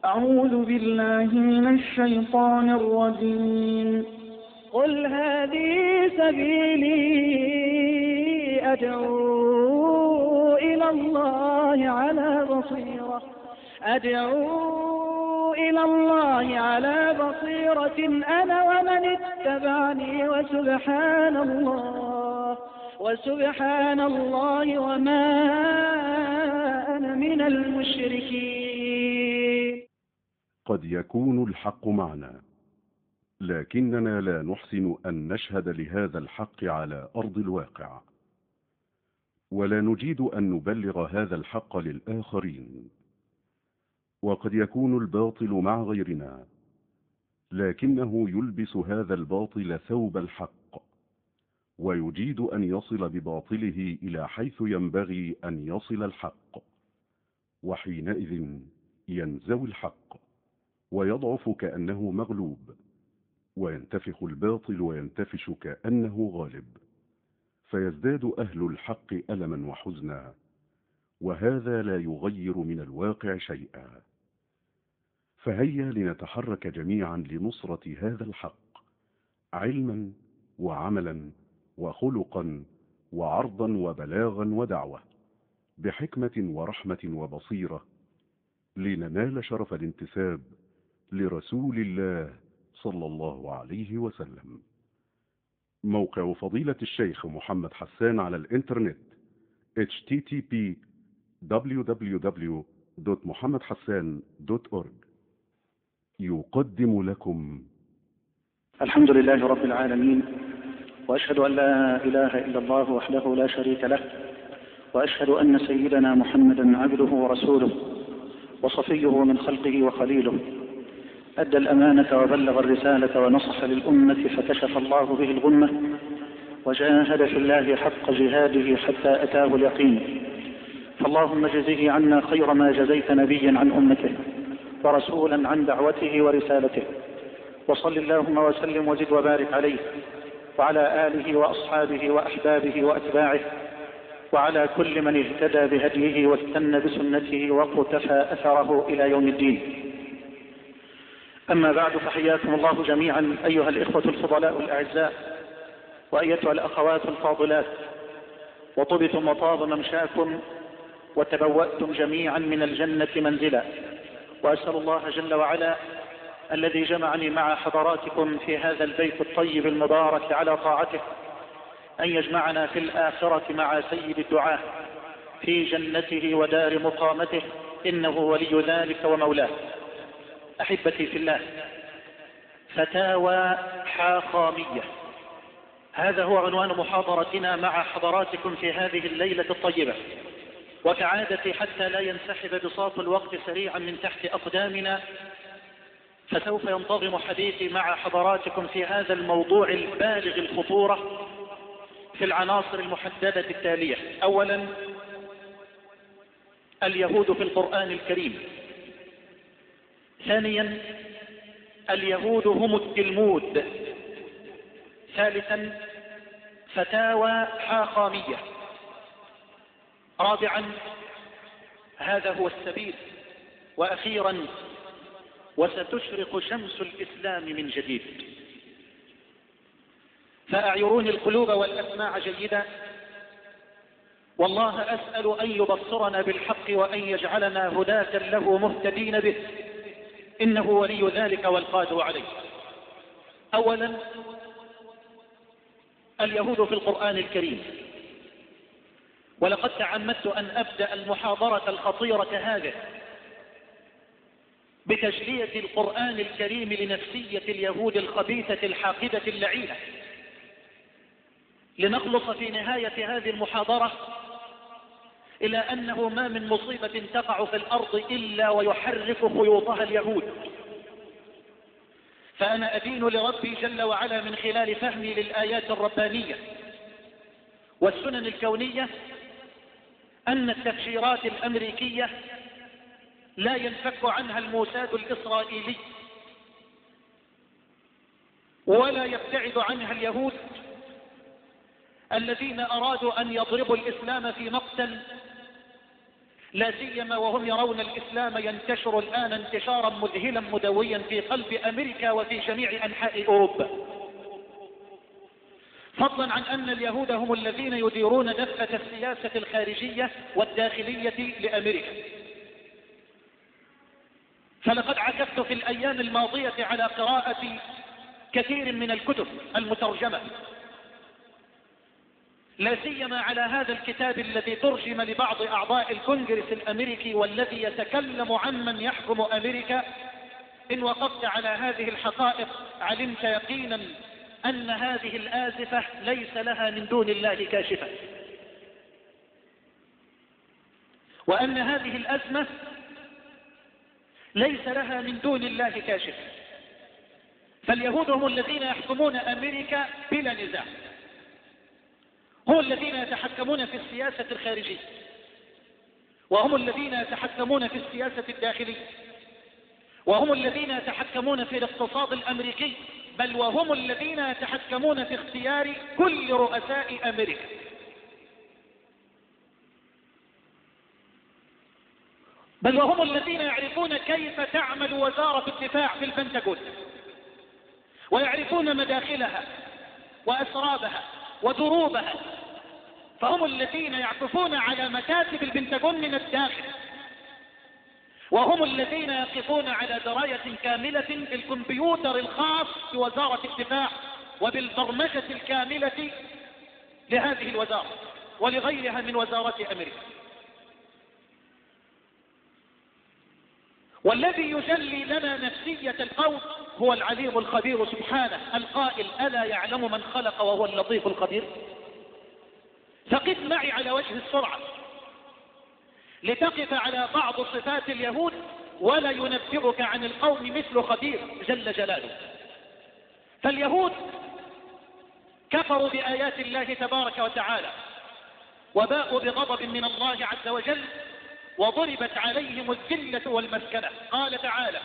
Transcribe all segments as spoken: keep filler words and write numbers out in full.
أعوذ بالله من الشيطان الرجيم. قل هذه سبيلي أدعو إلى الله على بصيرة أدعو إلى الله على بصيرة أنا ومن اتبعني وسبحان الله وسبحان الله وما أنا من المشركين. قد يكون الحق معنا، لكننا لا نحسن أن نشهد لهذا الحق على أرض الواقع، ولا نجيد أن نبلغ هذا الحق للآخرين. وقد يكون الباطل مع غيرنا، لكنه يلبس هذا الباطل ثوب الحق، ويجيد أن يصل بباطله إلى حيث ينبغي أن يصل الحق، وحينئذ ينزوي الحق ويضعف كأنه مغلوب، وينتفخ الباطل وينتفش كأنه غالب، فيزداد أهل الحق ألما وحزنا، وهذا لا يغير من الواقع شيئا. فهيا لنتحرك جميعا لنصرة هذا الحق، علما وعملا وخلقا وعرضا وبلاغا ودعوة، بحكمة ورحمة وبصيرة، لننال شرف الانتساب لرسول الله صلى الله عليه وسلم. موقع فضيلة الشيخ محمد حسان على الانترنت إتش تي تي بي دبليو دبليو دبليو دوت محمد حسان دوت أورج يقدم لكم الحمد لله رب العالمين، وأشهد أن لا إله إلا الله وحده لا شريك له، وأشهد أن سيدنا محمدا عبده ورسوله وصفيه من خلقه وخليله، أدى الأمانة وبلغ الرسالة ونصح للأمة فكشف الله به الغمة، وجاهد في الله حق جهاده حتى أتاه اليقين. فاللهم اجزه عنا خير ما جزيت نبيا عن أمته ورسولا عن دعوته ورسالته، وصل اللهم وسلم وزد وبارك عليه وعلى آله وأصحابه وأحبابه وأتباعه، وعلى كل من اهتدى بهديه واستنى بسنته واقتفى أثره إلى يوم الدين. أما بعد، فحياكم الله جميعا أيها الإخوة الفضلاء الأعزاء، وأيتها الأخوات الفاضلات، وطبتم وطاب ممشاكم وتبوأتم جميعا من الجنة منزلا. وأسأل الله جل وعلا الذي جمعني مع حضراتكم في هذا البيت الطيب المبارك على طاعته أن يجمعنا في الآخرة مع سيد الدعاة في جنته ودار مقامته، إنه ولي ذلك ومولاه. أحبتي في الله، فتاوى حاخامية، هذا هو عنوان محاضرتنا مع حضراتكم في هذه الليلة الطيبة. وكعادتي حتى لا ينسحب بساط الوقت سريعا من تحت أقدامنا، فسوف ينتظم حديثي مع حضراتكم في هذا الموضوع البالغ الخطورة في العناصر المحددة التالية. أولا، اليهود في القرآن الكريم. ثانيا، اليهود هم التلمود. ثالثا، فتاوى حاخامية. رابعا، هذا هو السبيل. وأخيرا، وستشرق شمس الإسلام من جديد. فأعيروني القلوب والأسماع جيدا، والله أسأل أن يبصرنا بالحق وأن يجعلنا هداة له مهتدين به، إنه ولي ذلك والقادر عليه. أولا، اليهود في القرآن الكريم. ولقد تعمدت أن أبدأ المحاضرة الخطيرة هذه بتجلية القرآن الكريم لنفسية اليهود الخبيثة الحاقدة اللعينة، لنخلص في نهاية هذه المحاضرة إلى أنه ما من مصيبة تقع في الأرض إلا ويحرك خيوطها اليهود. فأنا أدين لربي جل وعلا من خلال فهمي للآيات الربانية والسنن الكونية أن التفجيرات الأمريكية لا ينفك عنها الموساد الإسرائيلي، ولا يبتعد عنها اليهود الذين أرادوا أن يضربوا الإسلام في مقتل لا سيما وهم يرون الإسلام ينتشر الآن انتشارا مذهلا مدويا في قلب أمريكا وفي جميع أنحاء أوروبا، فضلا عن أن اليهود هم الذين يديرون دفة السياسة الخارجية والداخلية لأمريكا. فلقد عكفت في الأيام الماضية على قراءة كثير من الكتب المترجمة، لا سيما على هذا الكتاب الذي ترجم لبعض أعضاء الكونغرس الأمريكي والذي يتكلم عمن يحكم أمريكا. إن وقفت على هذه الحقائق علمت يقينا أن هذه الآزفة ليس لها من دون الله كاشفة، وأن هذه الأزمة ليس لها من دون الله كاشفة. فاليهود هم الذين يحكمون أمريكا بلا نزاع، هم الذين يتحكمون في السياسة الخارجية، وهم الذين يتحكمون في السياسة الداخلية، وهم الذين يتحكمون في الاقتصاد الأمريكي، بل وهم الذين يتحكمون في اختيار كل رؤساء أمريكا. بل وهم الذين يعرفون كيف تعمل وزارة الدفاع في البنتاغون، ويعرفون مداخلها وأسرابها ودروبها، فهم الذين يعكفون على مكاتب البنتاغون من الداخل، وهم الذين يقفون على دراية كاملة بالكمبيوتر الخاص بوزارة الدفاع وبالبرمجة الكاملة لهذه الوزارة ولغيرها من وزارات أمريكا. والذي يجلي لنا نفسية القول هو العليم الخبير سبحانه القائل: ألا يعلم من خلق وهو اللطيف الخبير. فقف معي على وجه السرعة لتقف على بعض صفات اليهود ولا ينبئك عن القوم مثل خبير جل جلاله. فاليهود كفروا بآيات الله تبارك وتعالى وباءوا بغضب من الله عز وجل، وضربت عليهم الذلة والمسكنة. قال تعالى: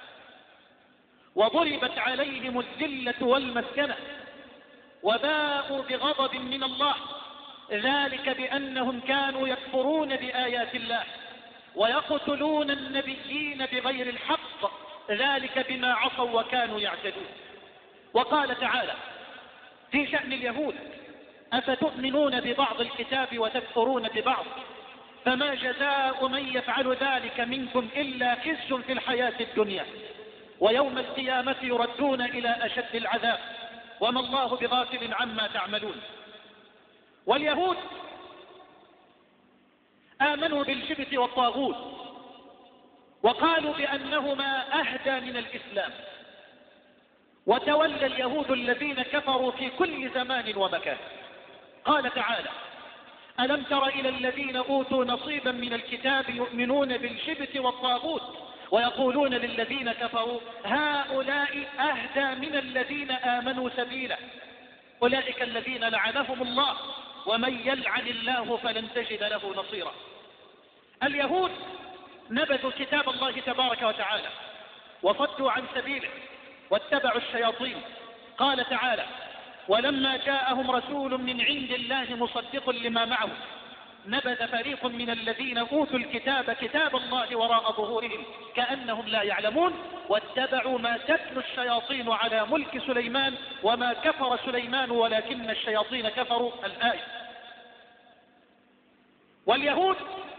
وضربت عليهم الذلة والمسكنة وباءوا بغضب من الله، ذلك بأنهم كانوا يكفرون بآيات الله ويقتلون النبيين بغير الحق، ذلك بما عصوا وكانوا يعتدون. وقال تعالى في شأن اليهود: أفتؤمنون ببعض الكتاب وتكفرون ببعض، فما جزاء من يفعل ذلك منكم إلا خزي في الحياة الدنيا ويوم القيامة يردون إلى أشد العذاب وما الله بغافل عما تعملون. واليهود آمنوا بالجبت والطاغوت وقالوا بأنهما أهدى من الإسلام، وتولى اليهود الذين كفروا في كل زمان ومكان. قال تعالى: ألم تر إلى الذين أوتوا نصيبا من الكتاب يؤمنون بالجبت والطاغوت ويقولون للذين كفروا هؤلاء أهدى من الذين آمنوا سبيلا، أولئك الذين لعنهم الله ومن يلعن الله فلن تجد له نصيرا. اليهود نبذوا كتاب الله تبارك وتعالى وصدوا عن سبيله واتبعوا الشياطين. قال تعالى: ولما جاءهم رسول من عند الله مصدق لما معه نبذ فريق من الذين أوتوا الكتاب كتاب الله وراء ظهورهم كأنهم لا يعلمون واتبعوا ما تتلو الشياطين على ملك سليمان وما كفر سليمان ولكن الشياطين كفروا. الآية. واليهود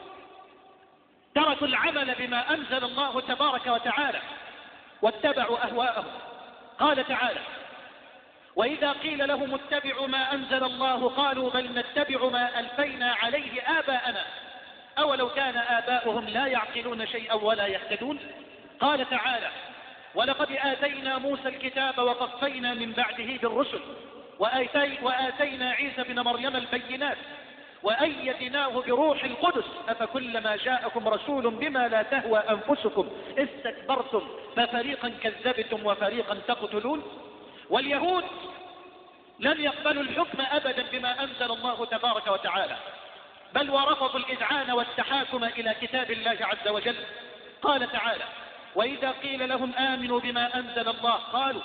تركوا العمل بما أنزل الله تبارك وتعالى واتبعوا أهواءهم. قال تعالى: وإذا قيل لهم اتبعوا ما أنزل الله قالوا بل نتبع ما ألفينا عليه آباءنا أولو كان آباؤهم لا يعقلون شيئا ولا يهتدون. قال تعالى: ولقد آتينا موسى الكتاب وقفينا من بعده بالرسل وآتي وآتينا عيسى بن مريم البينات وأيدناه بروح القدس أفكلما جاءكم رسول بما لا تهوى أنفسكم استكبرتم ففريقا كذبتم وفريقا تقتلون. واليهود لم يقبلوا الحكم أبدا بما أنزل الله تبارك وتعالى، بل ورفضوا الإذعان والتحاكم إلى كتاب الله عز وجل. قال تعالى: وإذا قيل لهم آمنوا بما أنزل الله قالوا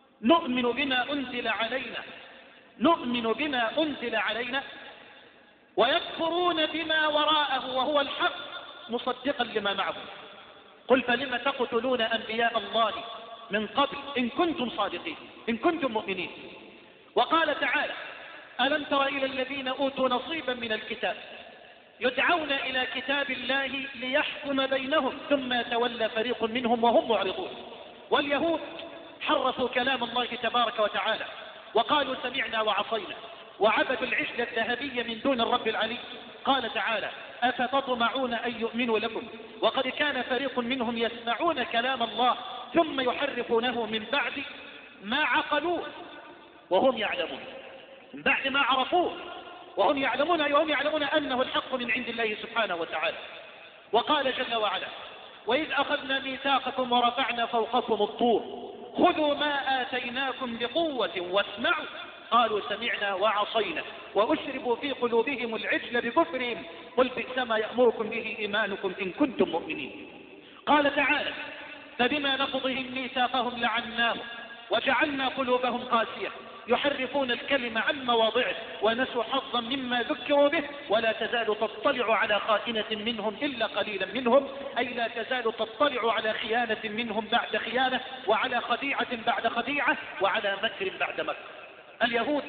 نؤمن بما أنزل علينا نؤمن بما أنزل علينا ويكفرون بما وراءه وهو الحق مصدقا لما معه. قل فلم تقتلون أنبياء الله من قبل إن كنتم صادقين إن كنتم مؤمنين. وقال تعالى ألم تر إلى الذين أوتوا نصيبا من الكتاب يدعون إلى كتاب الله ليحكم بينهم ثم يتولى فريق منهم وهم معرضون. واليهود حرفوا كلام الله تبارك وتعالى وقالوا سمعنا وعصينا وعبدوا العجل الذهبي من دون الرب العلي. قال تعالى أفتطمعون أن يؤمنوا لكم وقد كان فريق منهم يسمعون كلام الله ثم يحرفونه من بعد ما عقلوه وهم يعلمون، من بعد ما عرفوه وهم يعلمون أي وهم يعلمون أنه الحق من عند الله سبحانه وتعالى. وقال جل وعلا وإذ أخذنا ميثاقكم ورفعنا فوقكم الطور خذوا ما آتيناكم بقوة واسمعوا قالوا سمعنا وعصينا وأشربوا في قلوبهم العجل بكفرهم قل بئس ما يأمركم به إيمانكم إن كنتم مؤمنين. قال تعالى فبما نقضهم ميثاقهم لعناهم وجعلنا قلوبهم قاسية يحرفون الكلم عن مواضعه ونسوا حظا مما ذكروا به ولا تزال تطلع على خائنة منهم إلا قليلا منهم أي لا تزال تطلع على خيانة منهم بعد خيانة وعلى خديعة بعد خديعة وعلى مكر بعد مكر. اليهود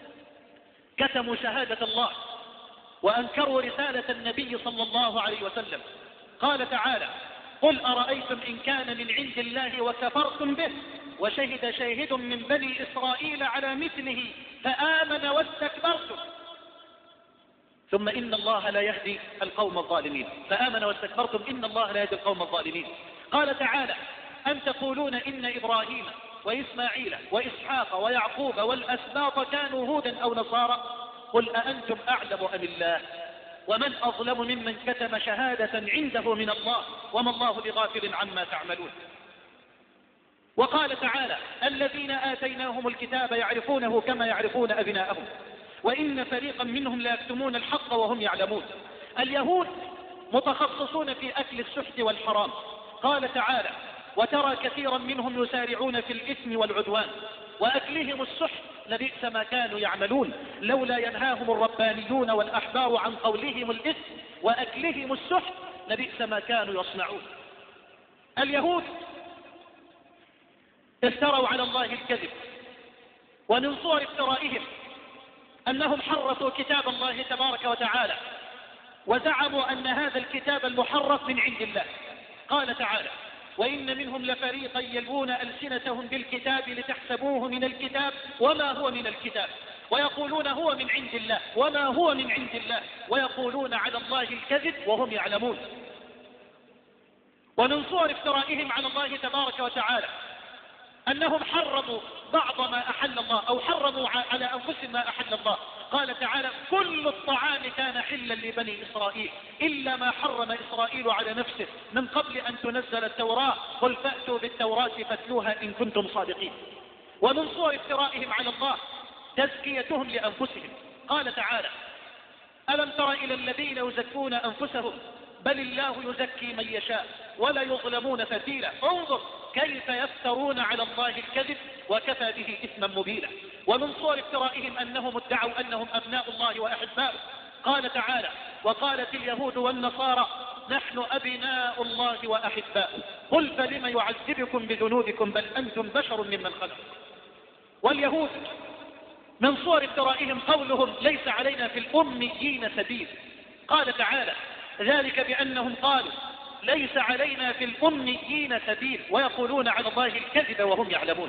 كتموا شهادة الله وأنكروا رسالة النبي صلى الله عليه وسلم. قال تعالى قل أرأيتم إن كان من عند الله وكفرتم به وشهد شاهد من بني إسرائيل على مثله فآمن واستكبرتم ثم إن الله لا يهدي القوم الظالمين. فآمن واستكبرتم إن الله لا يهدي القوم الظالمين. قال تعالى أم تقولون إن إبراهيم وإسماعيل وإسحاق ويعقوب والأسباط كانوا هودا أو نصارى قل أأنتم أعلم أم الله ومن أظلم ممن كتم شهادة عنده من الله وما الله بغافل عما تعملون. وقال تعالى الذين آتيناهم الكتاب يعرفونه كما يعرفون أبناءهم وإن فريقا منهم لا يكتمون الحق وهم يعلمون. اليهود متخصصون في أكل السحت والحرام. قال تعالى وترى كثيرا منهم يسارعون في الإثم والعدوان وأكلهم السحت لبئس ما كانوا يعملون لولا ينهاهم الربانيون والأحبار عن قولهم الإثم وأكلهم السحت لبئس ما كانوا يصنعون. اليهود افتروا على الله الكذب ومن صور افترائهم أنهم حرفوا كتاب الله تبارك وتعالى وزعموا أن هذا الكتاب المحرف من عند الله. قال تعالى وإن منهم لفريقا يلوون ألسنتهم بالكتاب لتحسبوه من الكتاب وما هو من الكتاب ويقولون هو من عند الله وما هو من عند الله ويقولون على الله الكذب وهم يعلمون. ومن صور افترائهم على الله تبارك وتعالى أنهم حرموا بعض ما أحل الله أو حرموا على أنفسهم ما أحل الله. قال تعالى كل الطعام كان حلا لبني إسرائيل إلا ما حرم إسرائيل على نفسه من قبل أن تنزل التوراة قل فأتوا بالتوراة فاتلوها إن كنتم صادقين. ومن صور افترائهم على الله تزكيتهم لأنفسهم. قال تعالى ألم تر إلى الذين يزكون أنفسهم بل الله يزكي من يشاء ولا يظلمون فتيلا انظر كيف يفترون على الله الكذب وكفى به إثما مبينا. ومن صور افترائهم أنهم ادعوا أنهم أبناء الله وأحباؤه. قال تعالى وقالت اليهود والنصارى نحن أبناء الله وأحباؤه قل فلم يعذبكم بذنوبكم بل أنتم بشر ممن خلق. واليهود من صور افترائهم قولهم ليس علينا في الأميين سبيل. قال تعالى ذلك بأنهم قالوا ليس علينا في الأميين سبيل ويقولون على الله الكذب وهم يعلمون.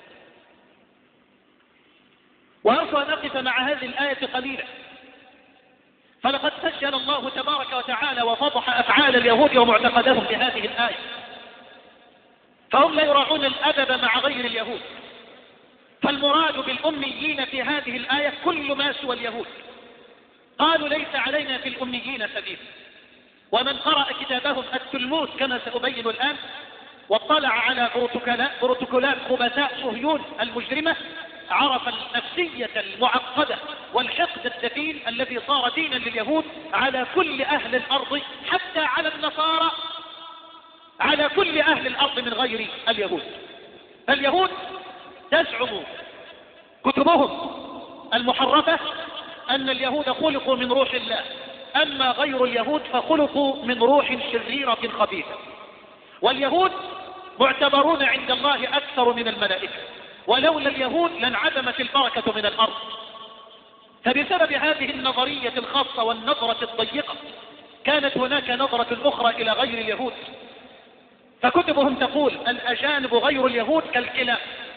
وأرجو أن أقف مع هذه الآية قليلا فلقد سجل الله تبارك وتعالى وفضح أفعال اليهود ومعتقدهم في هذه الآية فهم لا يراعون الأدب مع غير اليهود. فالمراد بالأميين في هذه الآية كل ما سوى اليهود. قالوا ليس علينا في الأميين سبيل. ومن قرأ كتابهم التلموذ كما سأبين الآن واطلع على بروتوكولات خبثاء صهيون المجرمة عرف النفسية المعقدة والحقد الدفين الذي صار دينا لليهود على كل أهل الأرض حتى على النصارى على كل أهل الأرض من غير اليهود. اليهود تزعم كتبهم المحرفة أن اليهود خلقوا من روح الله، أما غير اليهود فخلقوا من روح شريرة خبيثة. واليهود معتبرون عند الله أكثر من الملائكة، ولولا اليهود لانعدمت البركة من الأرض. فبسبب هذه النظرية الخاصة والنظرة الضيقة كانت هناك نظرة أخرى إلى غير اليهود، فكتبهم تقول الأجانب غير اليهود كالكلاب.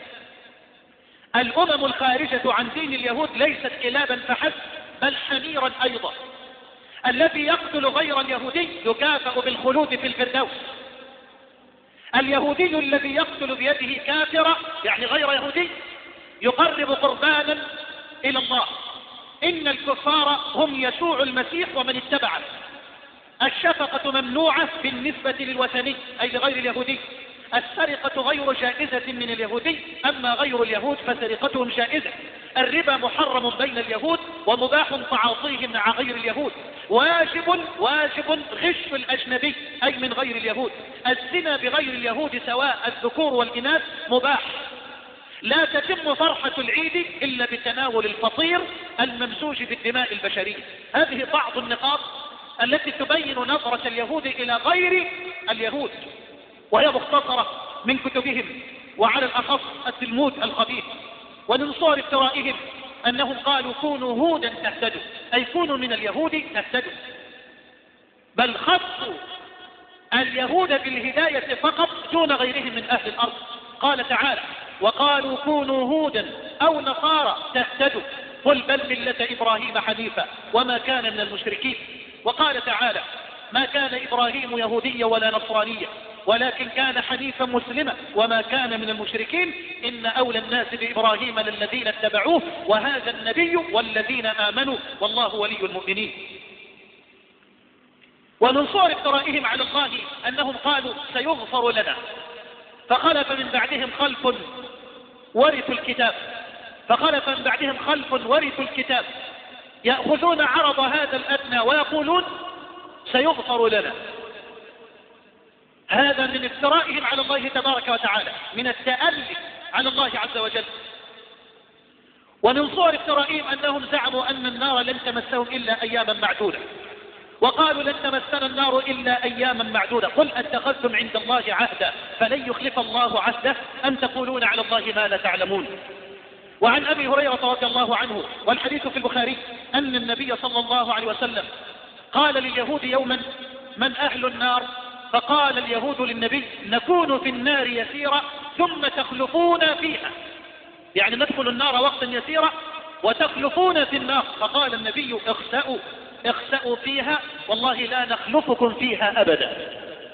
الأمم الخارجة عن دين اليهود ليست كلابا فحسب بل حميرا أيضا. الذي يقتل غير اليهودي يكافأ بالخلود في الفردوس. اليهودي الذي يقتل بيده كافرا يعني غير يهودي يقرب قربانا إلى الله. إن الكفار هم يسوع المسيح ومن اتبعه. الشفقة ممنوعة بالنسبة للوثني أي لغير اليهودي. السرقة غير جائزة من اليهودي، أما غير اليهود فسرقتهم جائزة. الربا محرم بين اليهود ومباح تعاطيه مع غير اليهود. واجب واجب غش الأجنبي أي من غير اليهود. الزنا بغير اليهود سواء الذكور والإناث مباح. لا تتم فرحة العيد إلا بتناول الفطير الممزوج بالدماء البشرية. هذه بعض النقاط التي تبين نظرة اليهود إلى غير اليهود، وهي مختصرة من كتبهم، وعلى الأخص التلمود الخبيث. ومن صور افترائهم أنهم قالوا كونوا هودا تهتدوا، أي كونوا من اليهود تهتدوا. بل خصوا اليهود بالهداية فقط دون غيرهم من أهل الأرض. قال تعالى وقالوا كونوا هودا أو نصارى تهتدوا قل بل ملة إبراهيم حنيفا وما كان من المشركين. وقال تعالى ما كان إبراهيم يهوديا ولا نصرانيا ولكن كان حنيفا مسلما وما كان من المشركين إن أولى الناس بإبراهيم للذين اتبعوه وهذا النبي والذين آمنوا والله ولي المؤمنين. ومن صور افترائهم على الله أنهم قالوا سيغفر لنا فخلف من بعدهم خلف ورثوا الكتاب فخلف من بعدهم خلف ورثوا الكتاب يأخذون عرض هذا الأدنى ويقولون سيغفر لنا. هذا من افترائهم على الله تبارك وتعالى، من التألي على الله عز وجل. ومن صور افترائهم أنهم زعموا أن النار لن تمسهم إلا أياما معدودة، وقالوا لن تمسنا النار إلا أياما معدودة. قل اتخذتم عند الله عهدا فلن يخلف الله عهده أم تقولون على الله ما لا تعلمون. وعن أبي هريرة رضي الله عنه والحديث في البخاري أن النبي صلى الله عليه وسلم قال لليهود يوما من أهل النار؟ فقال اليهود للنبي نكون في النار يسيرا ثم تخلفون فيها، يعني ندخل النار وقتا يسيرا وتخلفون في النار. فقال النبي اخسأوا اخسأوا فيها والله لا نخلفكم فيها أبدا.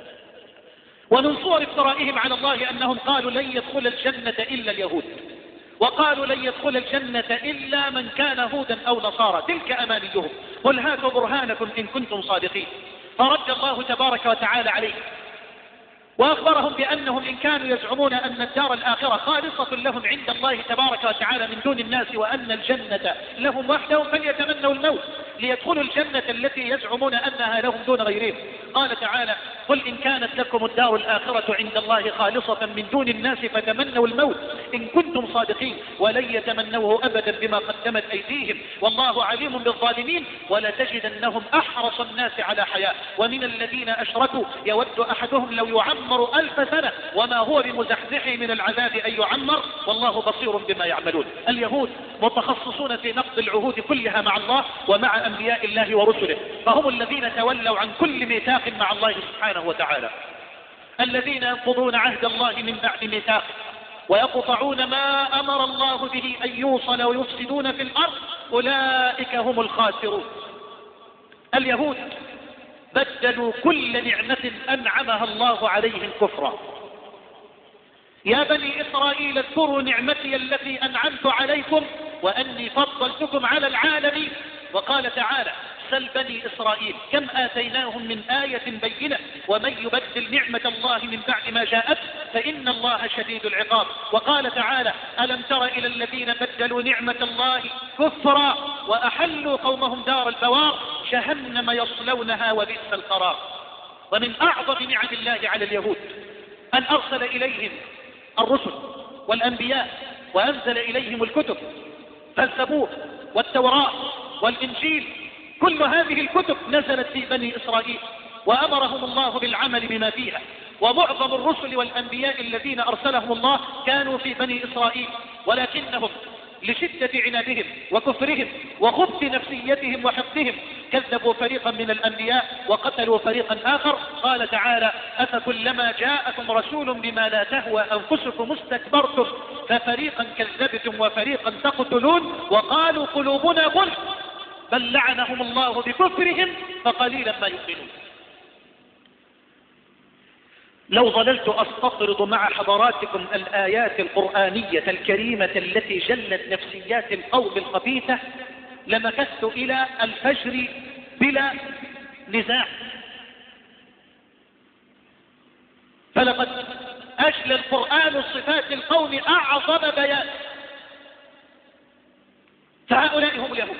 ومن صور افترائهم على الله أنهم قالوا لن يدخل الجنة إلا اليهود، وقالوا لن يدخل الجنة إلا من كان هودا أو نصارى، تلك أمانيهم قل هاتوا برهانكم إن كنتم صادقين. فرد الله تبارك وتعالى عليه وأخبرهم بأنهم إن كانوا يزعمون أن الدار الآخرة خالصة لهم عند الله تبارك وتعالى من دون الناس وأن الجنة لهم وحدهم فليتمنوا الموت ليدخلوا الجنة التي يزعمون أنها لهم دون غيرهم. قال تعالى قل إن كانت لكم الدار الآخرة عند الله خالصة من دون الناس فتمنوا الموت إن كنتم صادقين ولن يتمنوه أبدا بما قدمت أيديهم والله عليم بالظالمين ولتجدنهم أحرص الناس على حياة ومن الذين أشركوا يود أحدهم لو يعمر ألف سنة وما هو بمزحزحه من العذاب أن يعمر والله بصير بما يعملون. اليهود متخصصون في نقض العهود كلها مع الله ومع أنبياء الله ورسله، فهم الذين تولوا عن كل ميثاق مع الله سبحانه وتعالى، الذين ينقضون عهد الله من بعد ميثاقه ويقطعون ما أمر الله به أن يوصل ويفسدون في الأرض أولئك هم الخاسرون. اليهود بدلوا كل نعمة أنعمها الله عليهم كفرا. يا بني إسرائيل اذكروا نعمتي التي أنعمت عليكم وأني فضلتكم على العالمين. وقال تعالى سل بني إسرائيل كم آتيناهم من آية بينة ومن يبدل نعمة الله من بعد ما جاءت فإن الله شديد العقاب. وقال تعالى ألم تر إلى الذين بدلوا نعمة الله كفرا وأحلوا قومهم دار البوار جهنم يصلونها وبئس القرار. ومن أعظم نعم الله على اليهود أن أرسل إليهم الرسل والأنبياء وأنزل إليهم الكتب فالزبور والتوراة والإنجيل، كل هذه الكتب نزلت في بني إسرائيل وأمرهم الله بالعمل بما فيها، ومعظم الرسل والأنبياء الذين أرسلهم الله كانوا في بني إسرائيل، ولكنهم لشدة عنادهم وكفرهم وخبث نفسيتهم وحقدهم كذبوا فريقا من الأنبياء وقتلوا فريقا آخر. قال تعالى: أفكلما جاءكم رسول بما لا تهوى أنفسكم استكبرتم ففريقا كذبتم وفريقا تقتلون وقالوا قلوبنا غلف بل لعنهم الله بكفرهم فقليلا ما يؤمنون. لو ظللت أستطرد مع حضراتكم الآيات القرآنية الكريمة التي جلت نفسيات القوم الخبيثة لمكثت إلى الفجر بلا نزاع. فلقد أجلى القرآن صفات القوم أعظم بيان. فهؤلاء هم اليهود،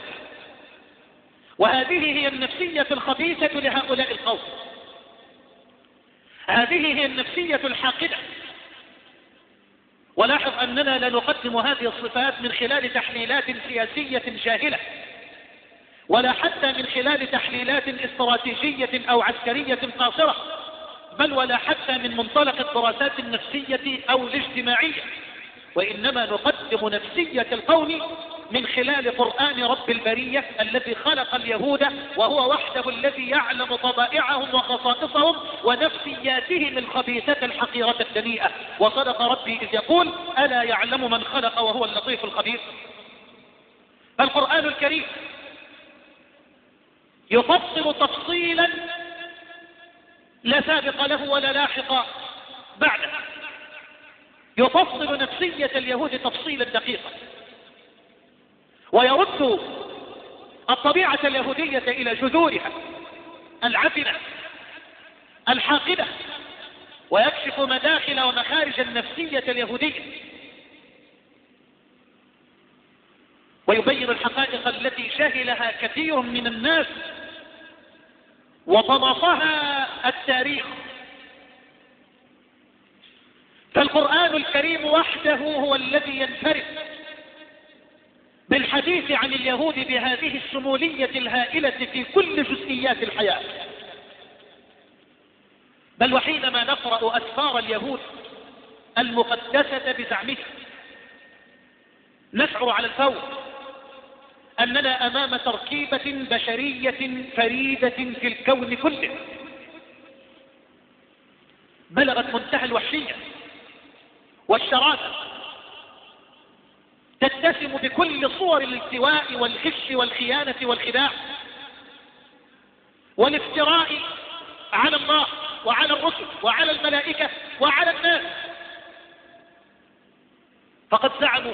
وهذه هي النفسية الخبيثة لهؤلاء القوم، هذه هي النفسية الحاقدة. ولاحظ أننا لا نقدم هذه الصفات من خلال تحليلات سياسية جاهلة، ولا حتى من خلال تحليلات استراتيجية أو عسكرية قاصرة، بل ولا حتى من منطلق الدراسات النفسية أو الاجتماعية، وإنما نقدم نفسية القوم من خلال قرآن رب البرية الذي خلق اليهود، وهو وحده الذي يعلم طبائعهم وخصائصهم ونفسياتهم الخبيثة الحقيرة الدنيئة. وصدق ربي إذ يقول: ألا يعلم من خلق وهو اللطيف الخبير. فالقرآن الكريم يفصل تفصيلا لا سابق له ولا لاحق بعده، يفصل نفسية اليهود تفصيلا دقيقا، ويرد الطبيعة اليهودية إلى جذورها العفنة الحاقدة، ويكشف مداخل ومخارج النفسية اليهودية، ويبين الحقائق التي جهلها كثير من الناس وطمسها التاريخ. فالقرآن الكريم وحده هو الذي ينفرد بالحديث عن اليهود بهذه الشمولية الهائلة في كل جزئيات الحياة. بل وحينما نقرأ أسفار اليهود المقدسة بزعمه نشعر على الفور أننا أمام تركيبة بشرية فريدة في الكون كله، بلغت منتهى الوحشية والشراسة، تتسم بكل صور الاستواء والغش والخيانة والخداع والافتراء على الله وعلى الرسل وعلى الملائكة وعلى الناس. فقد زعموا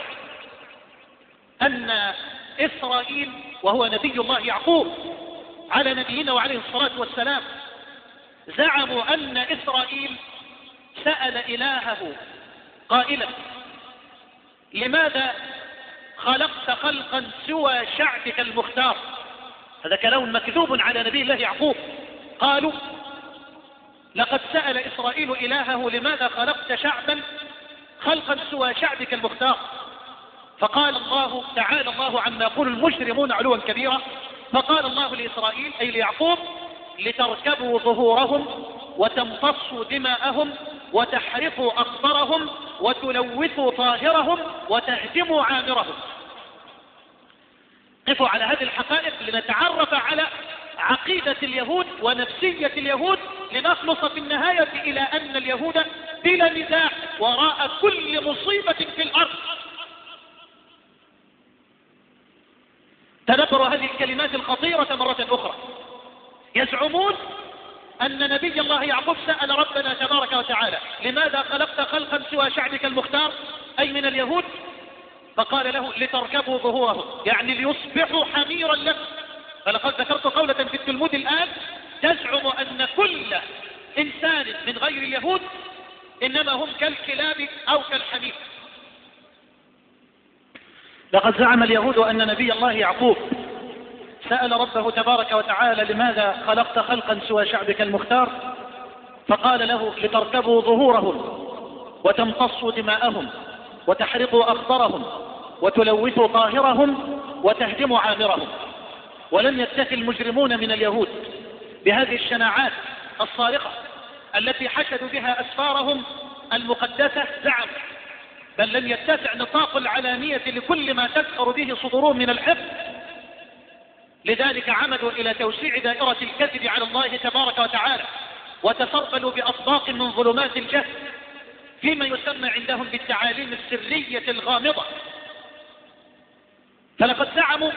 أن إسرائيل، وهو نبي الله يعقوب على نبينا وعليه الصلاة والسلام، زعموا أن إسرائيل سأل إلهه قائلا: لماذا خلقت خلقا سوى شعبك المختار؟ هذا كلام مكذوب على نبي الله يعقوب. قالوا: لقد سأل إسرائيل إلهه لماذا خلقت شعبا خلقا سوى شعبك المختار؟ فقال الله تعالى الله عما يقول المجرمون علوا كبيرا، فقال الله لإسرائيل أي ليعقوب: لتركبوا ظهورهم وتمتصوا دماءهم وتحرقوا أخضرهم وتلوثوا طاهرهم وتهدموا عامرهم. قفوا على هذه الحقائق لنتعرف على عقيدة اليهود ونفسية اليهود، لنخلص في النهاية إلى أن اليهود بلا نزاع وراء كل مصيبة في الأرض. تنبروا هذه الكلمات الخطيرة مرة أخرى. يزعمون أن نبي الله يعقوب سأل ربنا تبارك وتعالى: لماذا خلقت خلقا سوى شعبك المختار، أي من اليهود؟ فقال له: لتركبوا ظهورهم، يعني ليصبحوا حميرا لكم. فلقد ذكرت قولة في التلمود الآن تزعم أن كل إنسان من غير اليهود إنما هم كالكلاب أو كالحمير. لقد زعم اليهود أن نبي الله يعقوب سأل ربه تبارك وتعالى: لماذا خلقت خلقا سوى شعبك المختار؟ فقال له: لتركبوا ظهورهم وتمتصوا دماءهم وتحرقوا أخضرهم وتلوثوا طاهرهم وتهدموا عامرهم. ولم يكتفي المجرمون من اليهود بهذه الشناعات الصارخة التي حشدوا بها أسفارهم المقدسة زعم، بل لم يتسع نطاق العلانية لكل ما تسخر به صدورهم من الحقد. لذلك عمدوا إلى توسيع دائرة الكذب على الله تبارك وتعالى، وتسربلوا بأطباق من ظلمات الجهل فيما يسمى عندهم بالتعاليم السرية الغامضة. فلقد زعموا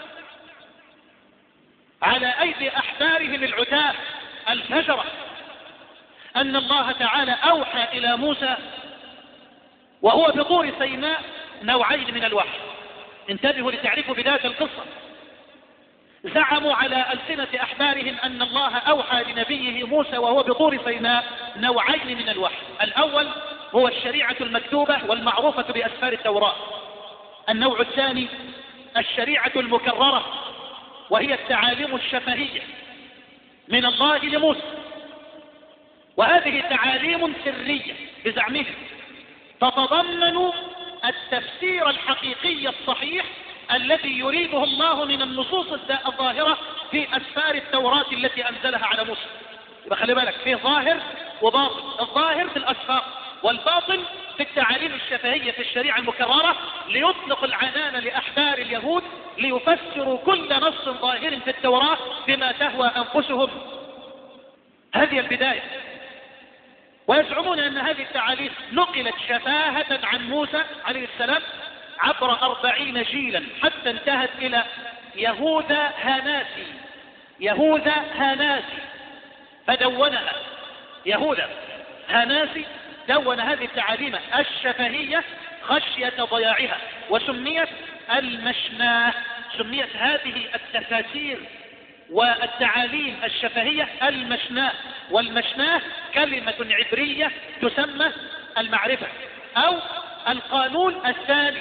على أيدي أحبارهم العتاة الفجرة أن الله تعالى أوحى إلى موسى وهو بطور سيناء نوعين من الوحي. انتبهوا لتعرفوا بداية القصة. زعموا على ألسنة أحبارهم أن الله أوحى لنبيه موسى وهو بطور سيناء نوعين من الوحي. الأول هو الشريعة المكتوبة والمعروفة بأسفار التوراة. النوع الثاني الشريعة المكررة وهي التعاليم الشفهية من الله لموسى، وهذه تعاليم سرية بزعمهم تتضمن التفسير الحقيقي الصحيح الذي يريده الله من النصوص الظاهرة في أسفار التوراة التي أنزلها على موسى. يبقى خلي بالك، فيه ظاهر وباطن. الظاهر في الأسفار والباطن في التعاليم الشفهية في الشريعة المكررة، ليطلق العنان لأحبار اليهود ليفسروا كل نص ظاهر في التوراة بما تهوى أنفسهم. هذه البداية. ويزعمون أن هذه التعاليم نقلت شفاهة عن موسى عليه السلام عبر أربعين جيلا حتى انتهت إلى يهوذا هاناسي. يهوذا هاناسي فدونها. يهوذا هاناسي دون هذه التعاليم الشفهية خشية ضياعها، وسميت المشناه. سميت هذه التفاسير والتعاليم الشفهية المشناه، والمشناه كلمة عبرية تسمى المعرفة أو القانون الثاني.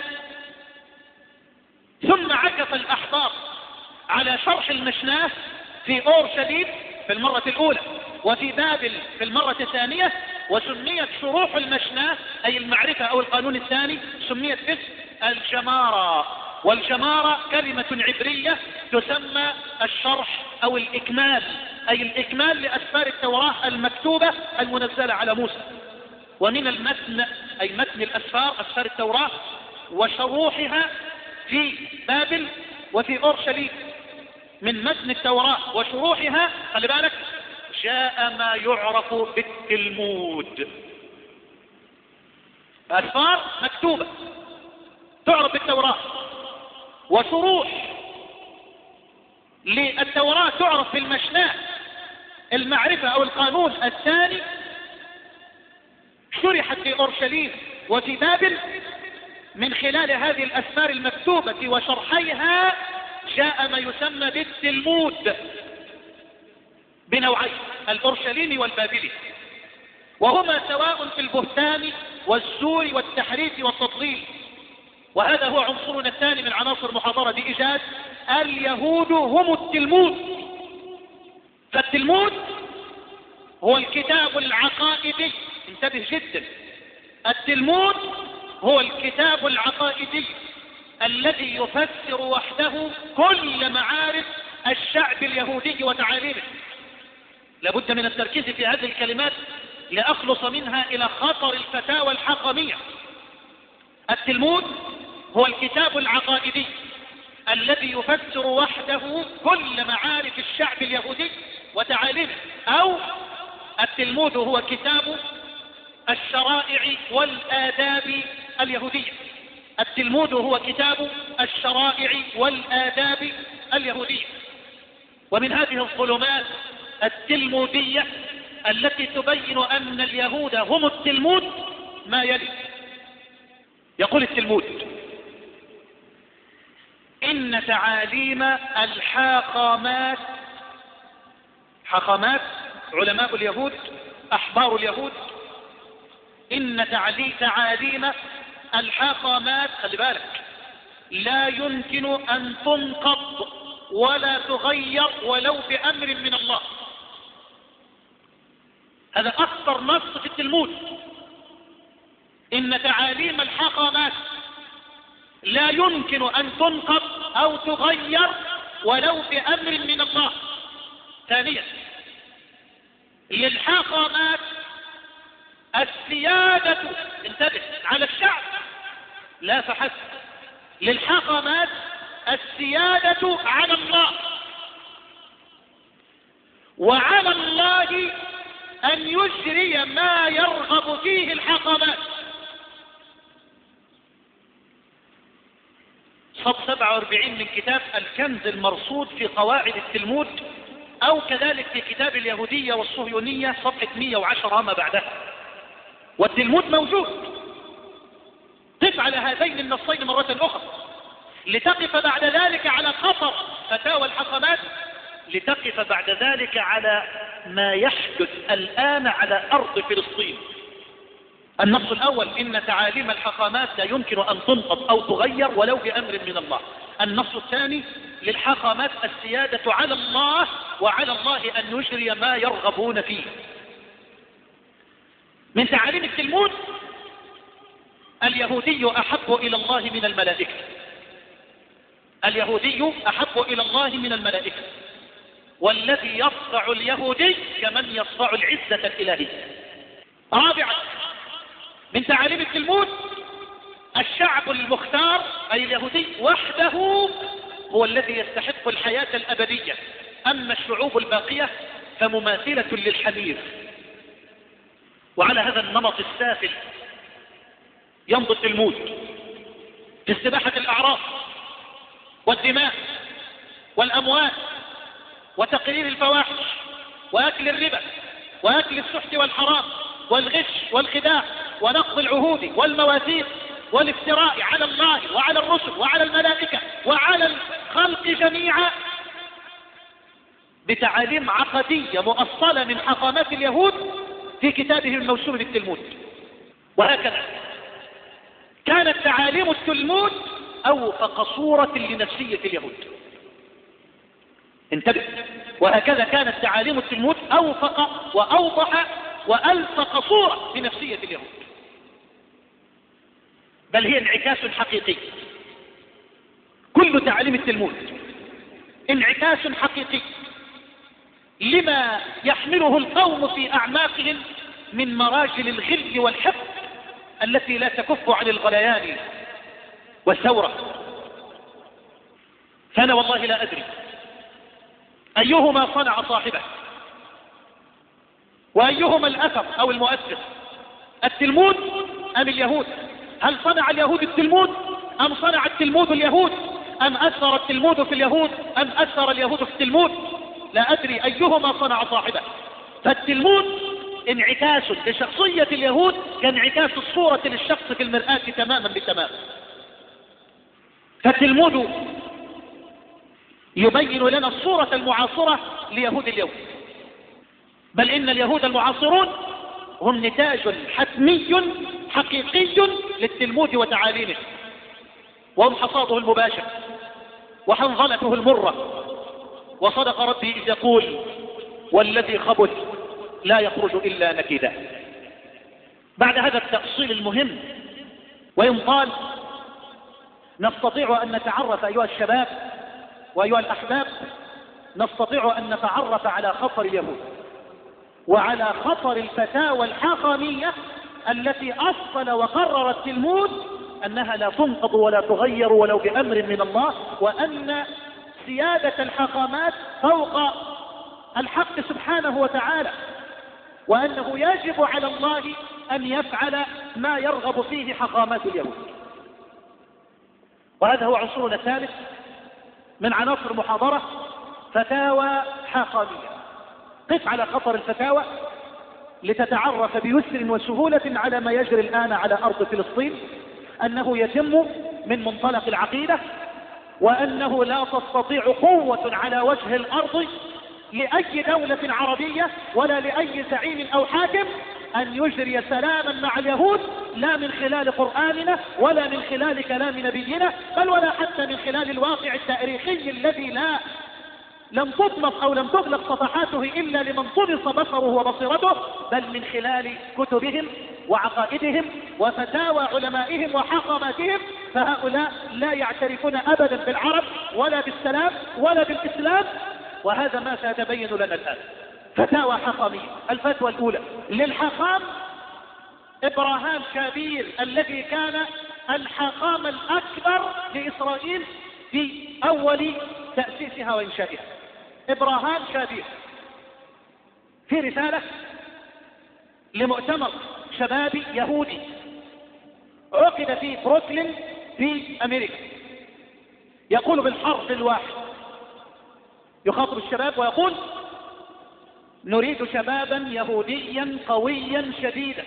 ثم عكف الأحبار على شرح المشناه في أورشليم في المرة الأولى، وفي بابل في المرة الثانية، وسميت شروح المشناه أي المعرفة أو القانون الثاني سميت باسم الجمارة. والجمارة كلمة عبرية تسمى الشرح أو الإكمال، أي الإكمال لأسفار التوراة المكتوبة المنزلة على موسى. ومن المتن أي متن الأسفار أسفار التوراة وشروحها في بابل وفي أورشليم. من متن التوراة وشروحها خلي بالك جاء ما يعرف بالتلمود. أسفار مكتوبة تعرف بالتوراة، وشروح للتوراة تعرف بالمشناه المعرفة أو القانون الثاني، شرحت في أورشليم وفي بابل. من خلال هذه الأسفار المكتوبة وشرحيها جاء ما يسمى بالتلمود بنوعين، الأورشليمي والبابلي، وهما سواء في البهتان والزور والتحريف والتضليل. وهذا هو عنصرنا الثاني من عناصر محاضرة إيجاد اليهود هم التلمود. فالتلمود هو الكتاب العقائدي، انتبه جدا، التلمود هو الكتاب العقائدي الذي يفسر وحده كل معارف الشعب اليهودي وتعاليمه. لابد من التركيز في هذه الكلمات لأخلص منها إلى خطر الفتاوى الحقمية. التلمود هو الكتاب العقائدي الذي يفسر وحده كل معارف الشعب اليهودي وتعاليمه، أو التلمود هو كتاب الشرائع والآداب اليهودية. التلمود هو كتاب الشرائع والآداب اليهودية. ومن هذه الظلمات التلمودية التي تبين أن اليهود هم التلمود ما يلي. يقول التلمود: إن تعاليم الحاخامات، حاخامات علماء اليهود أحبار اليهود، إن تعاليم الحاخامات خلي بالك لا يمكن أن تنقض ولا تغير ولو بأمر من الله. هذا أخطر نص في التلمود. إن تعاليم الحاخامات لا يمكن أن تنقض أو تغير ولو بأمر من الله. ثانيا، للحاخامات السيادة، انتبه، على الشعب لا فحسب، للحاخامات السيادة على الله، وعلى الله أن يجري ما يرغب فيه الحاخامات. صف سبعة وأربعين من كتاب الكنز المرصود في قواعد التلمود، أو كذلك في كتاب اليهودية والصهيونية صفحة مئة وعشرة ما بعدها. والتلمود موجود. قف على هذين النصين مرة أخرى لتقف بعد ذلك على خطر فتاوى الحاخامات، لتقف بعد ذلك على ما يحدث الآن على أرض فلسطين. النص الأول: إن تعاليم الحاخامات لا يمكن أن تنقض أو تغير ولو بأمر من الله. النص الثاني: للحاخامات السيادة على الله، وعلى الله أن يجري ما يرغبون فيه. من تعاليم التلمود: اليهودي أحب إلى الله من الملائكة. اليهودي أحب إلى الله من الملائكة، والذي يصفع اليهودي كمن يصفع العزة الإلهية. رابعا، من تعاليم التلمود: الشعب المختار أي اليهودي وحده هو الذي يستحق الحياة الأبدية، أما الشعوب الباقية فمماثلة للحمير. وعلى هذا النمط السافل يمضي التلمود في استباحة الأعراض والدماء والأموال وتقرير الفواحش وأكل الربا وأكل السحت والحرام والغش والخداع ونقض العهود والمواثيق والافتراء على الله وعلى الرسل وعلى الملائكة وعلى الخلق جميعا، بتعاليم عقدية مؤصلة من حاخامات اليهود في كتابه الموسوم بالتلمود. وهكذا كانت تعاليم التلمود أوفق صورة لنفسية اليهود. انتبه، وهكذا كانت تعاليم التلمود أوفق وأوضح وألفق صورة لنفسية اليهود، بل هي انعكاس حقيقي. كل تعاليم التلمود انعكاس حقيقي لما يحمله القوم في أعماقهم من مراجل الغل والحقد التي لا تكف عن الغليان والثورة. فأنا والله لا أدري أيهما صنع صاحبه وأيهما الأثر أو المؤثر، التلمود أم اليهود؟ هل صنع اليهود التلمود أم صنع التلمود اليهود؟ أم أثر التلمود في اليهود أم أثر اليهود في التلمود؟ لا أدري أيهما صنع صاحبه. فالتلمود انعكاس لشخصية اليهود كانعكاس الصورة للشخص في المرآة تماما بتمام. فالتلمود يبين لنا الصورة المعاصرة ليهود اليوم، بل إن اليهود المعاصرون هم نتاج حتمي حقيقي للتلمود وتعاليمه، وهم حصاده المباشر وحنظلته المرة. وصدق ربي إذ يقول: والذي خبث لا يخرج إلا نكدا. بعد هذا التأصيل المهم، وإن قال نستطيع أن نتعرف أيها الشباب وأيها الأحباب، نستطيع أن نتعرف على خطر اليهود وعلى خطر الفتاوى الحاخامية التي أصل وقرر التلمود أنها لا تنقض ولا تغير ولو بأمر من الله، وأن سيادة الحاخامات فوق الحق سبحانه وتعالى، وأنه يجب على الله أن يفعل ما يرغب فيه حاخامات اليهود. وهذا هو عنصرنا الثالث من عناصر المحاضرة: فتاوى حاخامية. قف على خطر الفتاوى لتتعرف بيسر وسهولة على ما يجري الآن على أرض فلسطين، أنه يتم من منطلق العقيدة، وأنه لا تستطيع قوة على وجه الأرض لأي دولة عربية ولا لأي زعيم أو حاكم أن يجري سلاما مع اليهود، لا من خلال قرآننا ولا من خلال كلام نبينا، بل ولا حتى من خلال الواقع التاريخي الذي لا لم تطمس أو لم تغلق صفحاته إلا لمن طمس بصره وبصيرته، بل من خلال كتبهم وعقائدهم وفتاوى علمائهم وحاخاماتهم. فهؤلاء لا يعترفون أبدا بالعرب ولا بالسلام ولا بالإسلام، وهذا ما سيتبين لنا الآن. فتاوى حقامية. الفتوى الأولى للحقام إبراهام شابير الذي كان الحقام الأكبر لإسرائيل في أول تأسيسها وإنشائها. إبراهام شابير في رسالة لمؤتمر شبابي يهودي عقد في بروكلين في أمريكا، يقول بالحرف الواحد، يخاطب الشباب ويقول: نريد شبابا يهوديا قويا شديدا.